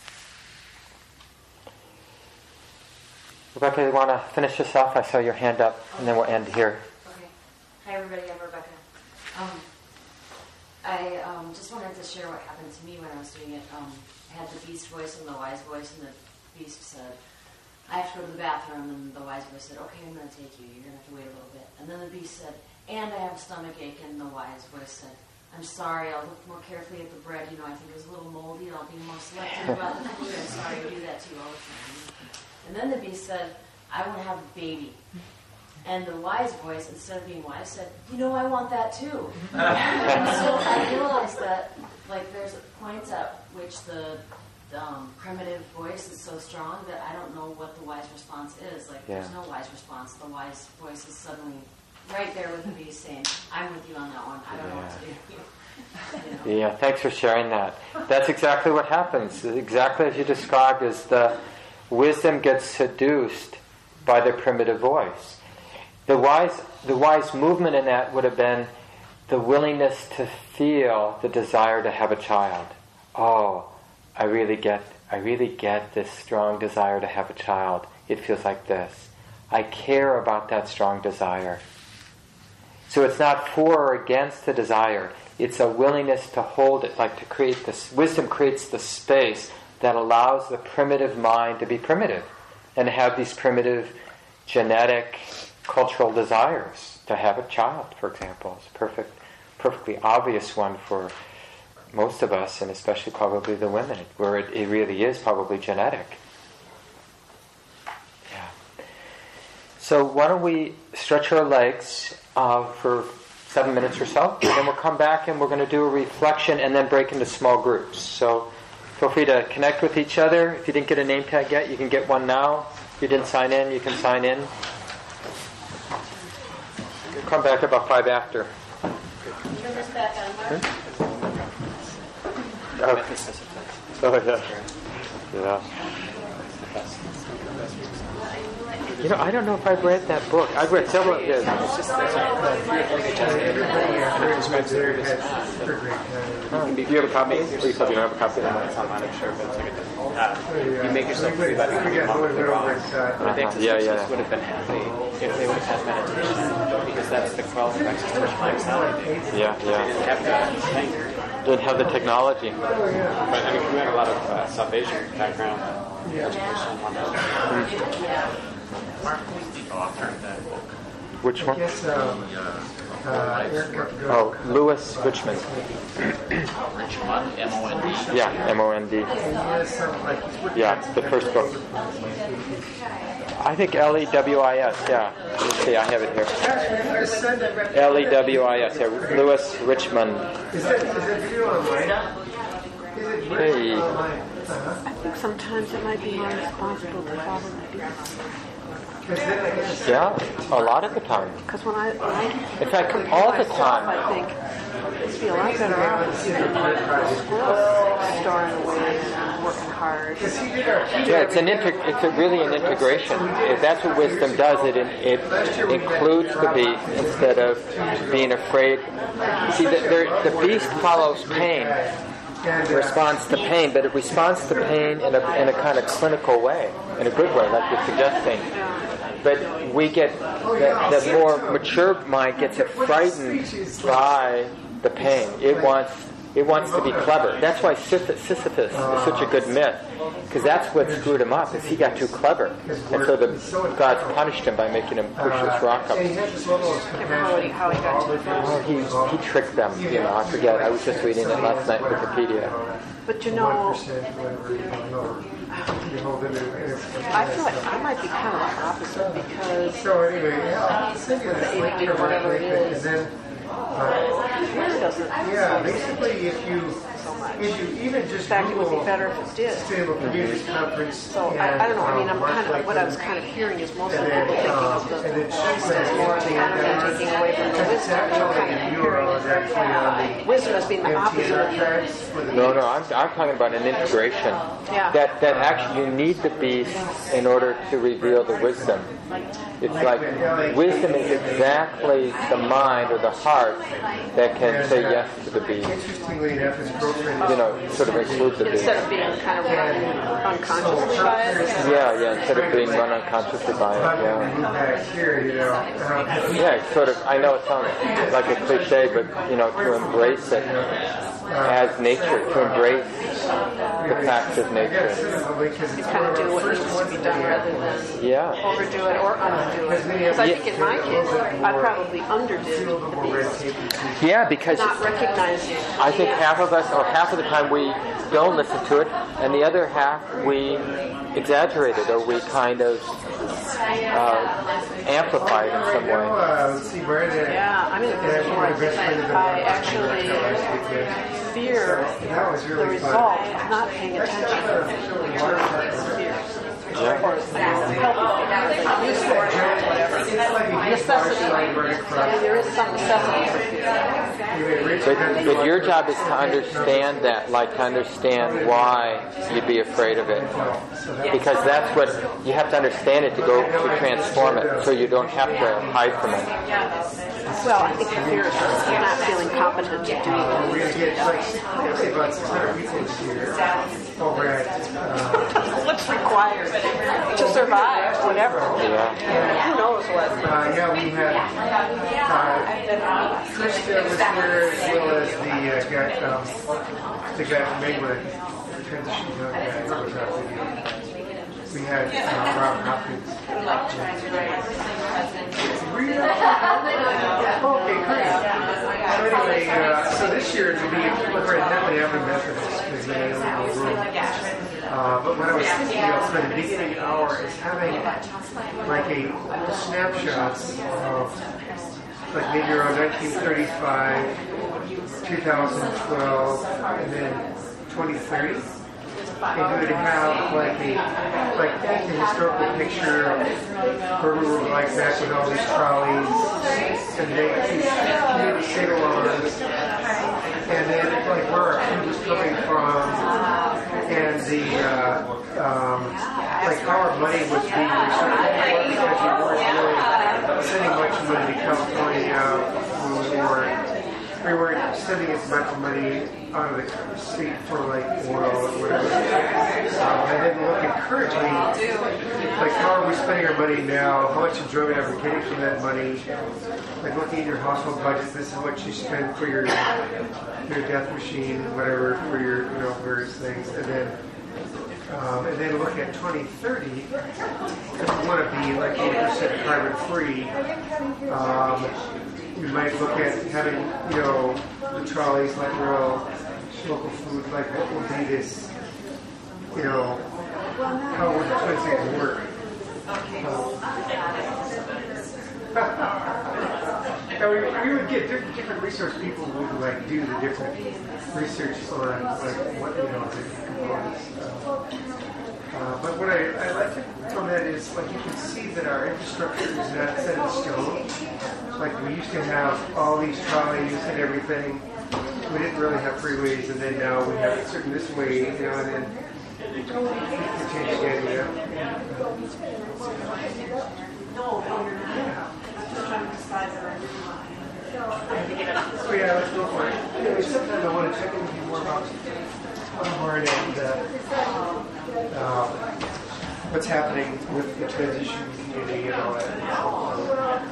Rebecca, you want to finish this off? I saw your hand up, and then we'll end here. Okay. Hi, everybody. I'm Rebecca. Um, I um, just wanted to share what happened to me when I was doing it. Um, I had the beast voice and the wise voice, and the beast said, I have to go to the bathroom, and the wise voice said, okay, I'm going to take you. You're going to have to wait a little bit. And then the beast said, and I have a stomach ache, and the wise voice said, I'm sorry, I'll look more carefully at the bread. You know, I think it was a little moldy, and I'll be more selective about the food. I'm sorry, I do that to you all the time. And then the beast said, I want to have a baby. And the wise voice, instead of being wise, said, you know, I want that too. And so I realized that, like, there's points at which the um, primitive voice is so strong that I don't know what the wise response is. Like, yeah. There's no wise response. The wise voice is suddenly right there with the beast saying, I'm with you on that one. I don't yeah. know what to do. You know? Yeah, thanks for sharing that. That's exactly what happens. Exactly as you described, is the wisdom gets seduced by the primitive voice. The wise, the wise movement in that would have been the willingness to feel the desire to have a child. Oh, I really get, I really get this strong desire to have a child. It feels like this. I care about that strong desire. So it's not for or against the desire. It's a willingness to hold it, like to create this. Wisdom creates the space that allows the primitive mind to be primitive and have these primitive genetic, cultural desires to have a child, for example. It's a perfect, perfectly obvious one for most of us, and especially probably the women, where it, it really is probably genetic. Yeah. So why don't we stretch our legs uh, for seven minutes or so, and then we'll come back and we're going to do a reflection and then break into small groups. So feel free to connect with each other. If you didn't get a name tag yet, you can get one now. If you didn't sign in, you can sign in. We'll come back about five after. Turn this back on, Mark. Oh, oh yeah. Yeah. You know, I don't know if I've read that book. I've read several of his. It's just there's a do you have a copy? Or you said you don't have a copy? It's online, I'm sure, but it's like a, uh, you make yourself free by the wrong. I think the yeah, yeah. would have been happy if they would have had meditation, because that's the quality of existential lifestyle. Yeah, They didn't yeah. have to hang. Didn't have the technology. But I mean, we had a lot of uh, South Asian background, education, and whatnot. Which one? Yes, um, uh, Oh, Louis Richmond. Richmond, M O N D. Yeah, M O N D. yes, um, like, Yeah, it's the first book. I think L E W I S, yeah. Let's see, I have it here. L E W I S, yeah. Lewis Richmond. Is that, is that video online? Is it Hey. online? I think sometimes it might be more responsible to follow the beats. Yeah, a lot of the time. Because when I, when I In fact, all the myself, time. I think it'd be a lot better off storing away and working hard. Yeah, it's an integ- it's a really an integration. If that's what wisdom does. It it includes the beast instead of being afraid. See, the, the, the beast follows pain, responds to pain, but it responds to pain in a in a kind of clinical way, in a good way, like you're suggesting. But we get the, the more mature mind gets frightened by the pain. It wants it wants to be clever. That's why Sisyphus is such a good myth, because that's what screwed him up. Is he got too clever, and so the gods punished him by making him push this rock up. How he, how he got to Oh, he he tricked them. You know, I forget. I was just reading it last night in Wikipedia. But you know, I feel like I might be kind of the opposite because So anyway, yeah, with the A D D or whatever it is, and then, uh, it really doesn't yeah, basically, if you so much. if you even just In fact, it would be Google better if it did. Sustainable Communities Conference, So and, I, I don't know. I mean, I'm um, kind Mark of what I was Lakeman, kind of hearing is most of and the then, people thinking um, of the and then wisdom she's as more of the enemy taking away from the wisdom. I'm kind of Euro is actually on the hearing wisdom as being the M T opposite N of the archives for the No, no, I'm, I'm talking about an integration. Yeah. That that actually you need the beast in order to reveal the wisdom. It's like wisdom is exactly the mind or the heart that can say yes to the beast. Interestingly enough, his girlfriend You know, sort of include the beast. instead of being kind of run unconsciously by it. Yeah, yeah. Instead of being run unconsciously by it. Yeah. moved back here, you know. Um, Yeah, it's sort of. I know it sounds like a cliche, but you know, to embrace it as nature, to embrace the facts of nature. You kind of do what needs to be done rather than Yeah. overdo it or underdo it. Because I think in my case, I probably underdid the beast. Yeah, because Not recognizing. I think half of us, or half of the time, we don't listen to it, and the other half we exaggerate it, or we kind of uh, amplify it in some way. Uh, let's see, where did Yeah, I'm in a position where I think I actually fear the result of not paying attention to the fear. Or healthy use for it or whatever. Necessity. There is some necessity for fear. But, but your job is to understand that, like to understand why you'd be afraid of it. Because that's what, you have to understand it to go to transform it, so you don't have to hide from it. Well, I think the fear is not feeling competent to do We're it. going to get like, say about six hundred people this year over at, uh, What's required to survive, whatever. Yeah. Who knows what? uh, yeah, we had, uh, Krista was here as well as the uh, guy, um, the guy from England, the transition young guy who was out there. We had uh, Rob Hopkins. Really? Okay, great. So anyway, uh, so this year it'll be over at Heavenly Evan Methodist because they have a little room. Uh, but what I was thinking of for the beginning hour is having like a snapshots of like maybe around nineteen thirty-five, two thousand twelve, and then twenty thirty. And we would have like a like a historical picture of where we were like back with all these trolleys and they maybe sing-alongs, and then like where our food was coming from, and the uh, um, like how our money was being recycled because we weren't really sending much money to California. We weren't we weren't sending as much money out of the state for like oil or whatever. Um, and then look at currently, like how are we spending our money now? How much enjoyment are we getting from that money? Like looking at your household budget, this is how much you spend for your your death machine, whatever, for your you know various things, and then. Um, and then look at twenty thirty, if we want to be like eighty percent carbon free, um, we might look at having, you know, the trolleys like real local food, like what will be this, you know, how would the Twin Cities work? Uh, we, we would get different, different resource people would like do the different research on like what you know the components. Uh, uh, but what I, I like from that is like you can see that our infrastructure is not set in stone. Like we used to have all these trolleys and everything. We didn't really have freeways, and then now we have it certain this way, you know, and then we change again, you know. So yeah, let's go for it. Anyway, sometimes I want to check in with you more about Horn and uh, uh, what's happening with the transition community and all that.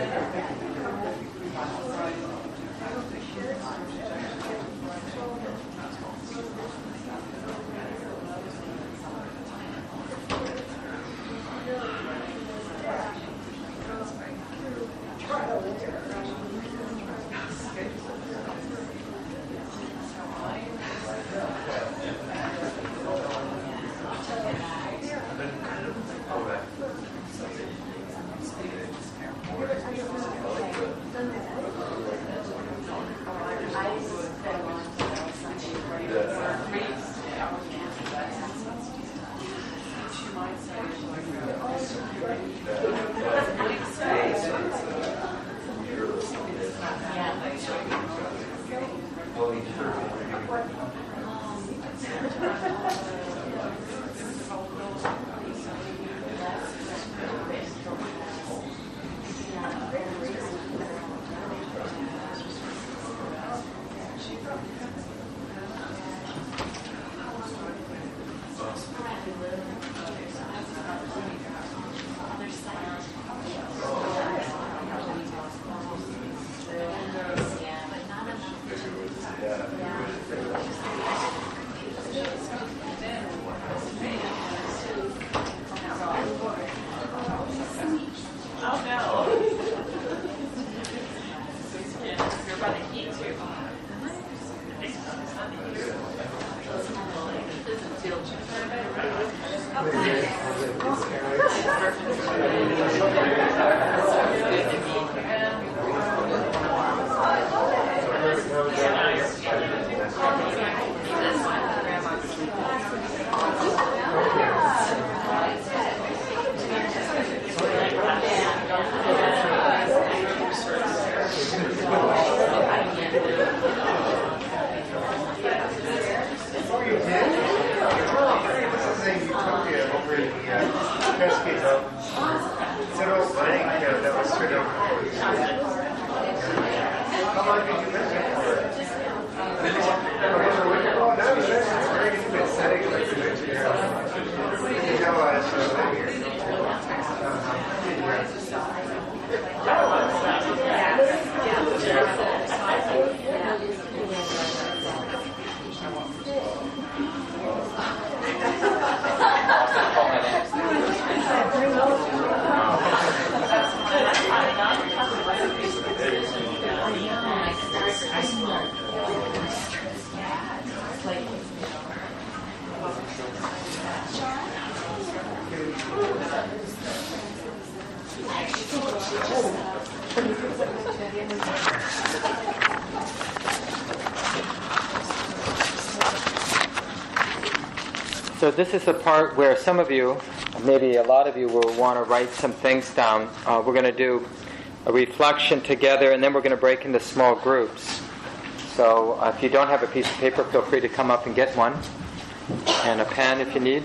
So this is the part where some of you, maybe a lot of you, will want to write some things down. Uh, we're going to do a reflection together, and then we're going to break into small groups. So uh, if you don't have a piece of paper, feel free to come up and get one, and a pen if you need.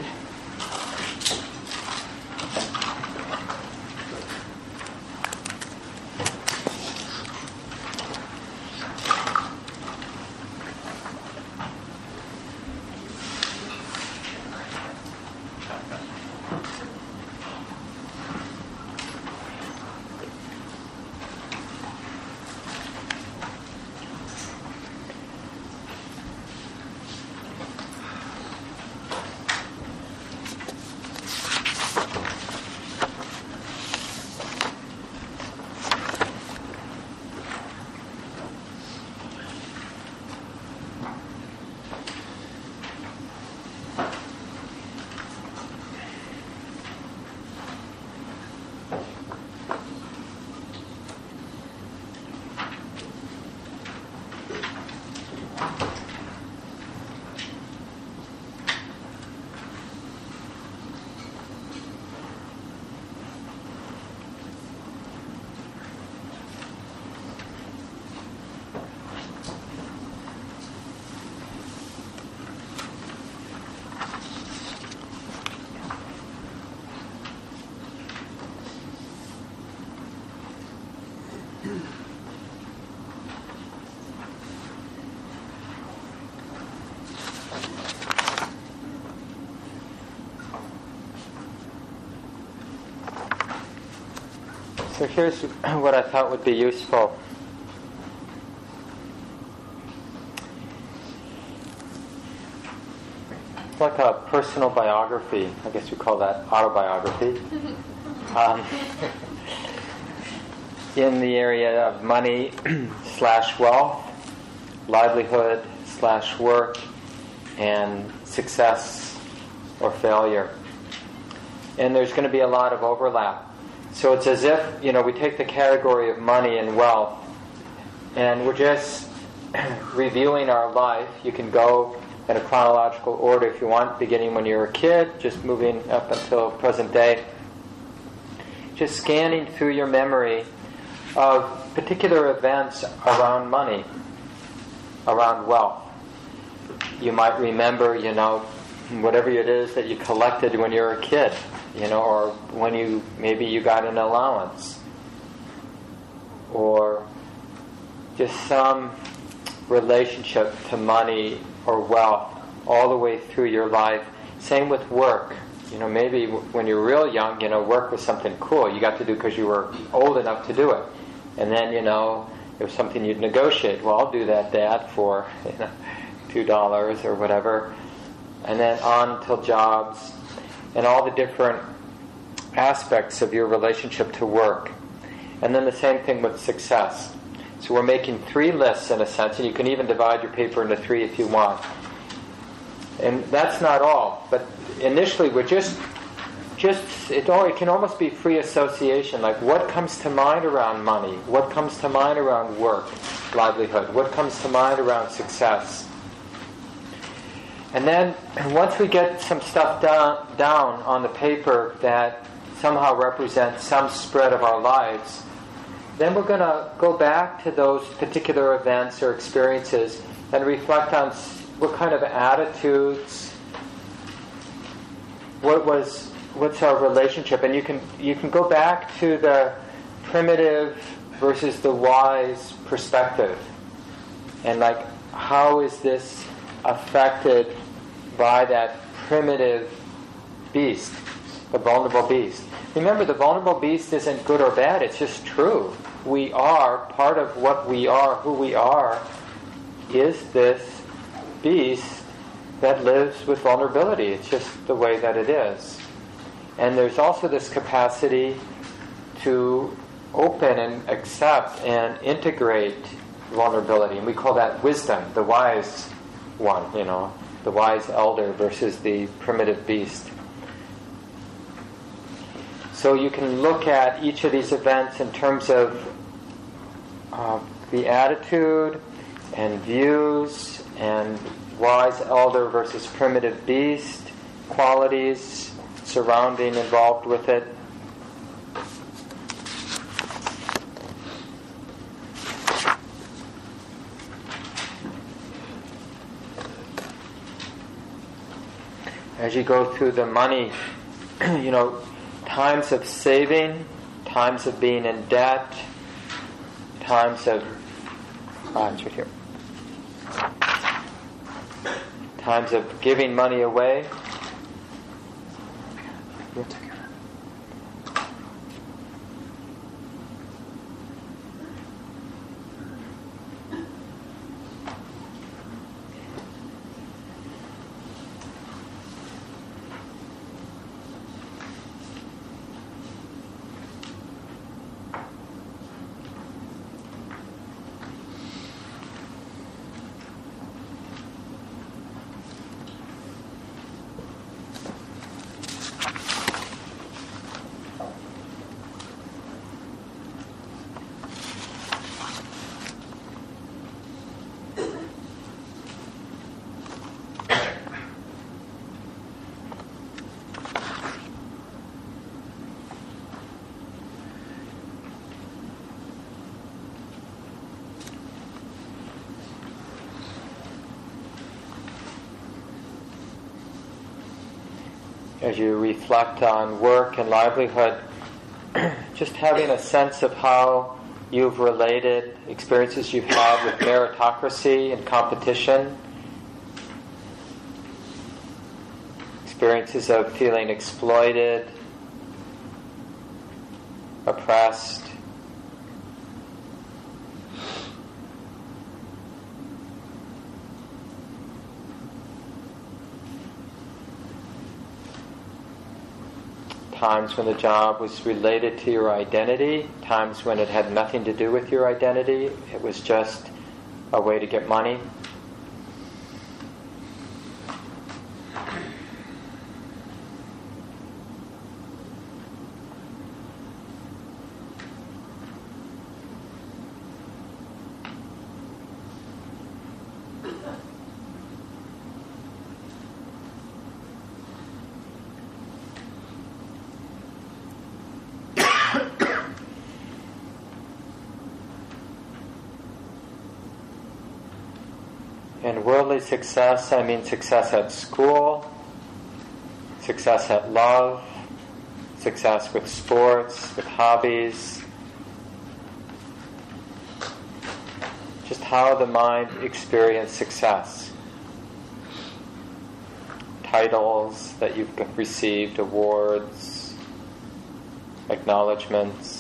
So here's what I thought would be useful. It's like a personal biography. I guess we call that autobiography. um, in the area of money slash wealth, livelihood slash work, and success or failure. And there's going to be a lot of overlap. So it's as if, you know, we take the category of money and wealth, and we're just reviewing our life. You can go in a chronological order if you want, beginning when you were a kid, just moving up until present day. Just scanning through your memory of particular events around money, around wealth. You might remember, you know, whatever it is that you collected when you were a kid. You know, or when you, maybe you got an allowance, or just some relationship to money or wealth all the way through your life. Same with work. You know, maybe when you were real young, you know, work was something cool you got to do because you were old enough to do it. And then, you know, it was something you'd negotiate. Well, I'll do that, Dad, for, you know, two dollars or whatever. And then on till jobs, and all the different aspects of your relationship to work. And then the same thing with success. So we're making three lists in a sense, and you can even divide your paper into three if you want. And that's not all, but initially we're just, just it, all, it can almost be free association, like what comes to mind around money, what comes to mind around work, livelihood, what comes to mind around success. And then once we get some stuff down, down on the paper that somehow represents some spread of our lives, then we're going to go back to those particular events or experiences and reflect on what kind of attitudes, what was, what's our relationship. And you can you can go back to the primitive versus the wise perspective. And like, how is this affected by that primitive beast, the vulnerable beast? Remember, the vulnerable beast isn't good or bad, it's just true. We are, part of what we are, who we are, is this beast that lives with vulnerability. It's just the way that it is. And there's also this capacity to open and accept and integrate vulnerability. And we call that wisdom, the wise one, you know, the wise elder versus the primitive beast. So you can look at each of these events in terms of uh, the attitude and views and wise elder versus primitive beast, qualities surrounding, involved with it. As you go through the money, you know, times of saving, times of being in debt, times of, ah, it's right here. Times of giving money away. As you reflect on work and livelihood, just having a sense of how you've related, experiences you've had with meritocracy and competition, experiences of feeling exploited, oppressed. Times when the job was related to your identity, times when it had nothing to do with your identity, it was just a way to get money. And worldly success, I mean success at school, success at love, success with sports, with hobbies. Just how the mind experienced success. Titles that you've received, awards, acknowledgments.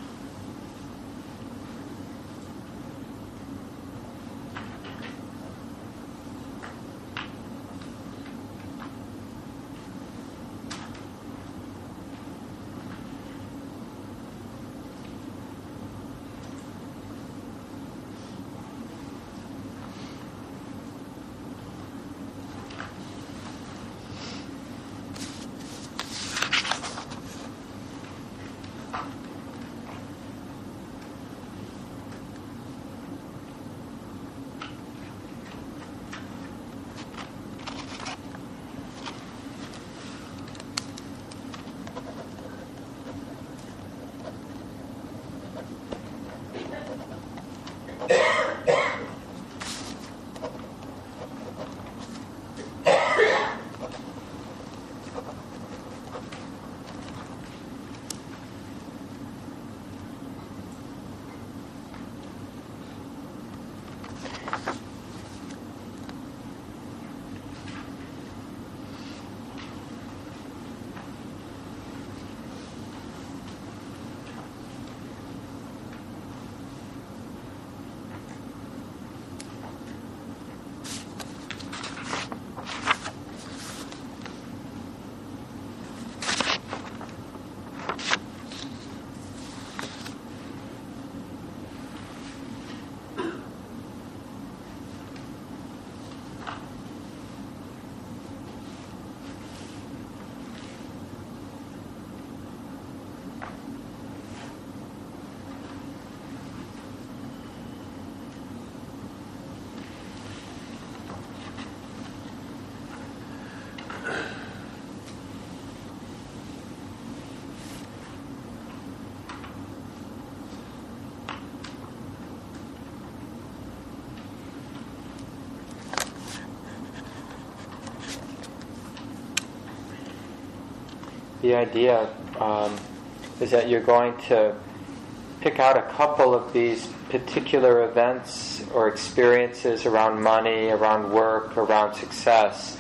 The idea um, is that you're going to pick out a couple of these particular events or experiences around money, around work, around success,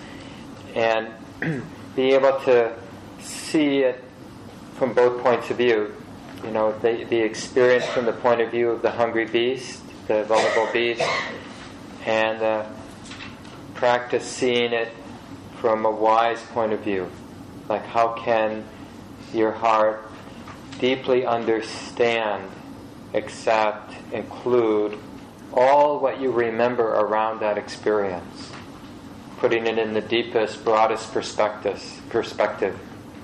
and be able to see it from both points of view. You know, the, the experience from the point of view of the hungry beast, the vulnerable beast, and uh, practice seeing it from a wise point of view. Like, how can your heart deeply understand, accept, include all what you remember around that experience, putting it in the deepest, broadest perspective. perspective.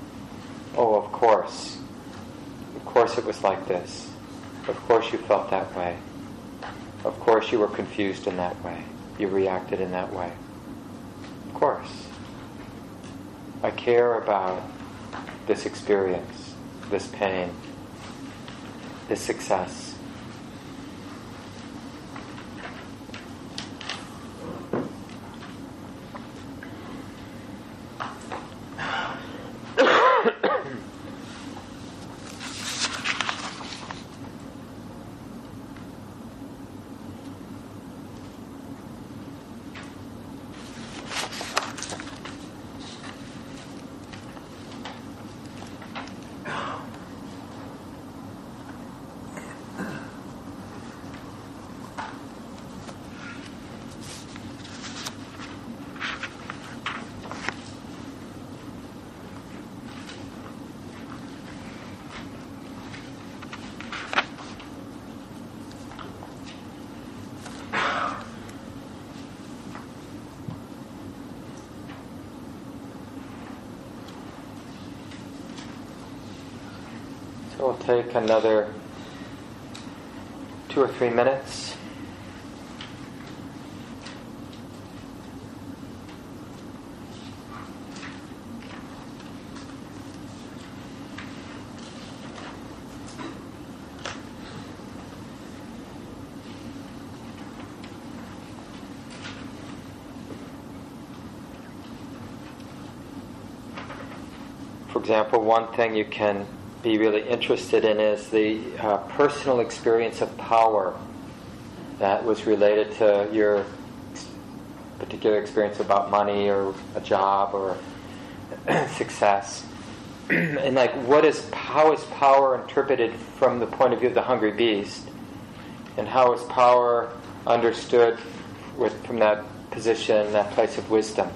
Oh, of course. Of course it was like this. Of course you felt that way. Of course you were confused in that way. You reacted in that way. Of course. I care about this experience, this pain, this success. So we'll take another two or three minutes. For example, one thing you can be really interested in is the uh, personal experience of power that was related to your particular experience about money or a job or success. And like, what is, how is power interpreted from the point of view of the hungry beast? And how is power understood with, from that position, that place of wisdom?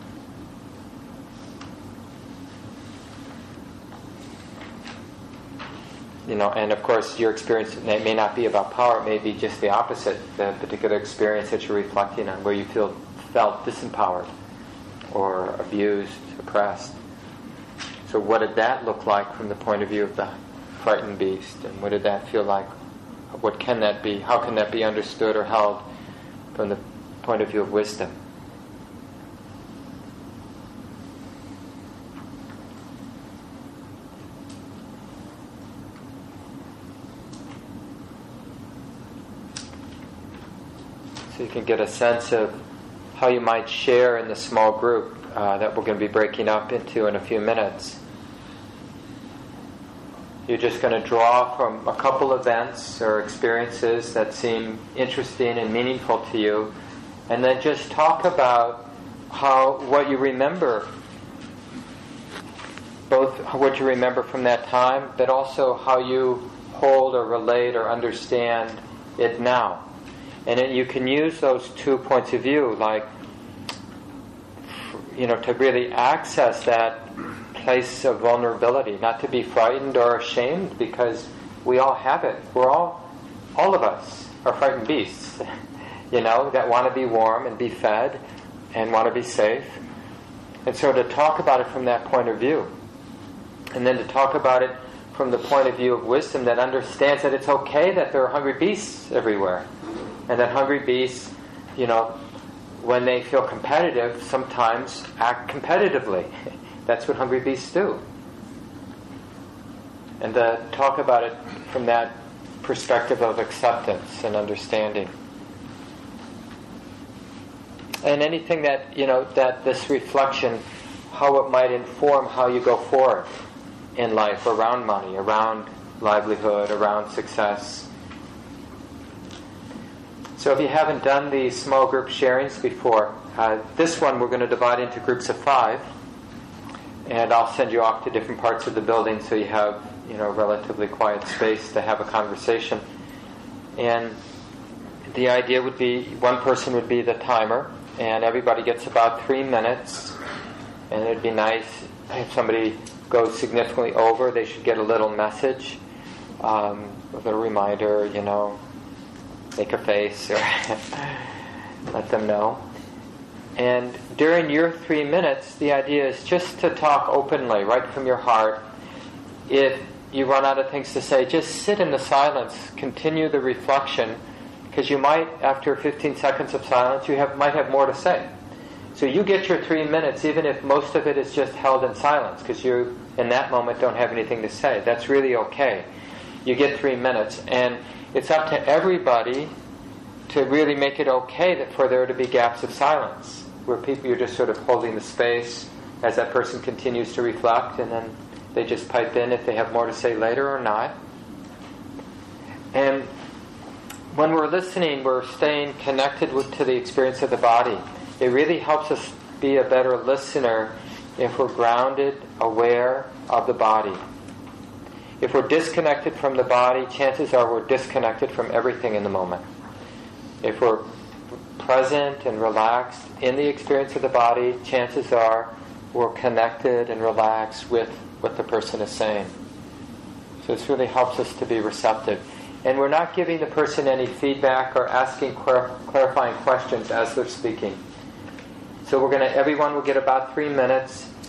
You know, and of course your experience may, may not be about power, it may be just the opposite, the particular experience that you're reflecting on, where you feel felt disempowered or abused, oppressed. So what did that look like from the point of view of the frightened beast? And what did that feel like? What can that be? How can that be understood or held from the point of view of wisdom? So you can get a sense of how you might share in the small group uh, that we're going to be breaking up into in a few minutes. You're just going to draw from a couple events or experiences that seem interesting and meaningful to you, and then just talk about how what you remember, both what you remember from that time, but also how you hold or relate or understand it now. And it, you can use those two points of view, like, you know, to really access that place of vulnerability, not to be frightened or ashamed, because we all have it. We're all, all of us are frightened beasts, you know, that want to be warm and be fed and want to be safe. And so to talk about it from that point of view, and then to talk about it from the point of view of wisdom that understands that it's okay that there are hungry beasts everywhere. And that hungry beasts, you know, when they feel competitive, sometimes act competitively. That's what hungry beasts do. And to talk about it from that perspective of acceptance and understanding. And anything that, you know, that this reflection, how it might inform how you go forward in life, around money, around livelihood, around success. So if you haven't done these small group sharings before, uh, this one we're going to divide into groups of five, and I'll send you off to different parts of the building so you have, you know, relatively quiet space to have a conversation. And the idea would be, one person would be the timer, and everybody gets about three minutes, and it'd be nice if somebody goes significantly over, they should get a little message, um, with a reminder, you know, make a face or let them know. And during your three minutes, the idea is just to talk openly, right from your heart. If you run out of things to say, just sit in the silence, continue the reflection, because you might, after fifteen seconds of silence, you have might have more to say. So you get your three minutes, even if most of it is just held in silence, because you, in that moment, don't have anything to say. That's really okay. You get three minutes, and it's up to everybody to really make it okay that for there to be gaps of silence, where people, you're just sort of holding the space as that person continues to reflect, and then they just pipe in if they have more to say later or not. And when we're listening, we're staying connected with, to the experience of the body. It really helps us be a better listener if we're grounded, aware of the body. If we're disconnected from the body, chances are we're disconnected from everything in the moment. If we're present and relaxed in the experience of the body, chances are we're connected and relaxed with what the person is saying. So this really helps us to be receptive. And we're not giving the person any feedback or asking clar- clarifying questions as they're speaking. So we're going to, everyone will get about three minutes,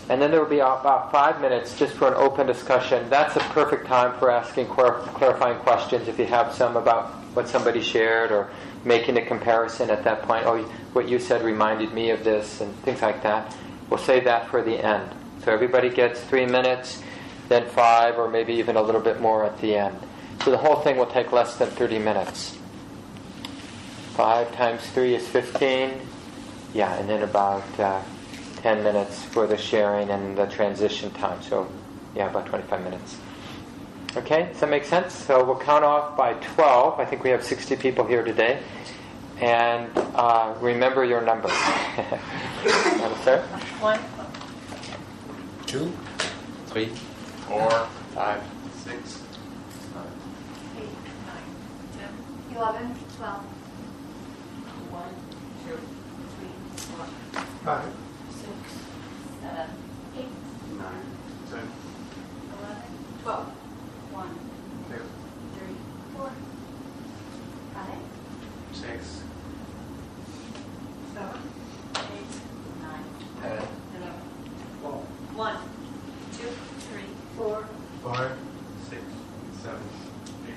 And then there will be about five minutes just for an open discussion. That's a perfect time for asking clar- clarifying questions if you have some about what somebody shared, or making a comparison at that point. Oh, what you said reminded me of this, and things like that. We'll save that for the end. So everybody gets three minutes, then five, or maybe even a little bit more at the end. So the whole thing will take less than thirty minutes. Five times three is fifteen. Yeah, and then about uh, ten minutes for the sharing and the transition time. So, yeah, about twenty-five minutes. Okay, does that make sense? So we'll count off by twelve. I think we have sixty people here today. And uh, remember your number. Want to start? One. Two. Three. Four. Five. Six. Eight, nine, ten, eleven, twelve. One, two, three, four, Five. six, seven, Eight, Nine. Ten. eleven, twelve. one, Two. three, four, five, Six. seven, eight, nine, Ten. eleven, Twelve. one, two, three, four, Five. Six. Seven. Eight.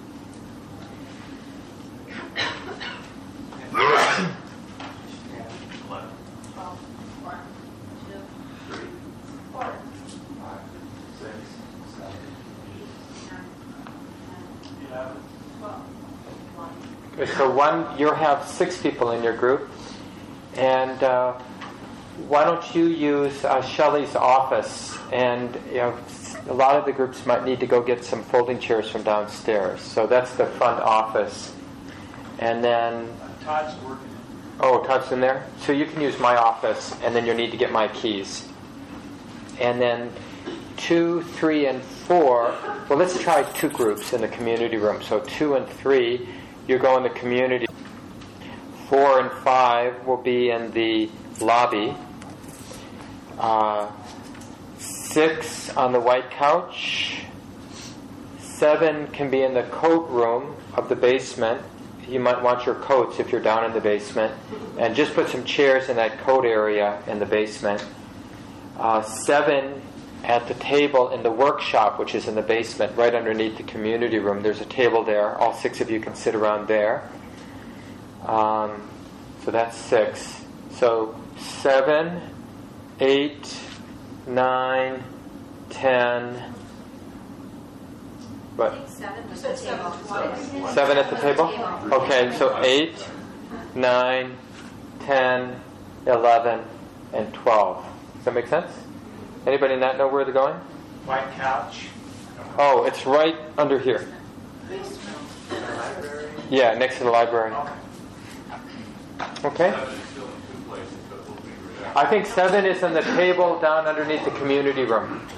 Ten. Eleven. twelve, one, two, Three. four, Five. Six. Seven. eight, nine, ten, Eleven. twelve, one. Okay, so one, you have six people in your group. And uh, why don't you use uh, Shelley's office? And you know, a lot of the groups might need to go get some folding chairs from downstairs. So that's the front office. And then, Todd's working. oh, Todd's in there? So you can use my office, and then you'll need to get my keys. And then two, three, and four, well, let's try two groups in the community room. So two and three, you go in the community. Four and five will be in the lobby. Uh, six on the white couch. Seven can be in the coat room of the basement. You might want your coats if you're down in the basement. And just put some chairs in that coat area in the basement. Uh, seven at the table in the workshop, which is in the basement, right underneath the community room. There's a table there. All six of you can sit around there. Um, so that's six. So seven, eight, nine, ten. What? Seven was the table. Seven at the table? Okay, so eight, nine, ten, eleven, and twelve. Does that make sense? Anybody not know where they're going? White couch. Oh, it's right under here. Library. Yeah, next to the library. Okay? I think seven is on the table down underneath the community room.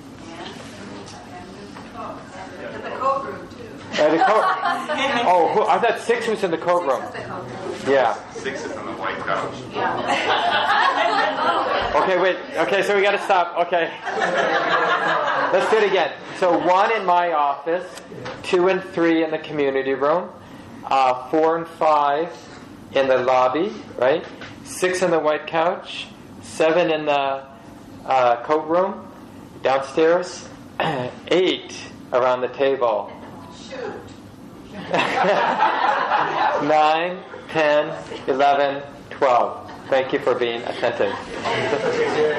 And the coat room, too. Uh, the coat. Oh, who, I thought six was in the coat room. Yeah. Six is on the white couch. Okay, wait. Okay, so we got to stop. Okay. Let's do it again. So one in my office, two and three in the community room, uh, four and five in the lobby, right? Six in the white couch, seven in the uh, coat room, downstairs, eight around the table. Shoot. Nine, ten, eleven, twelve. Thank you for being attentive.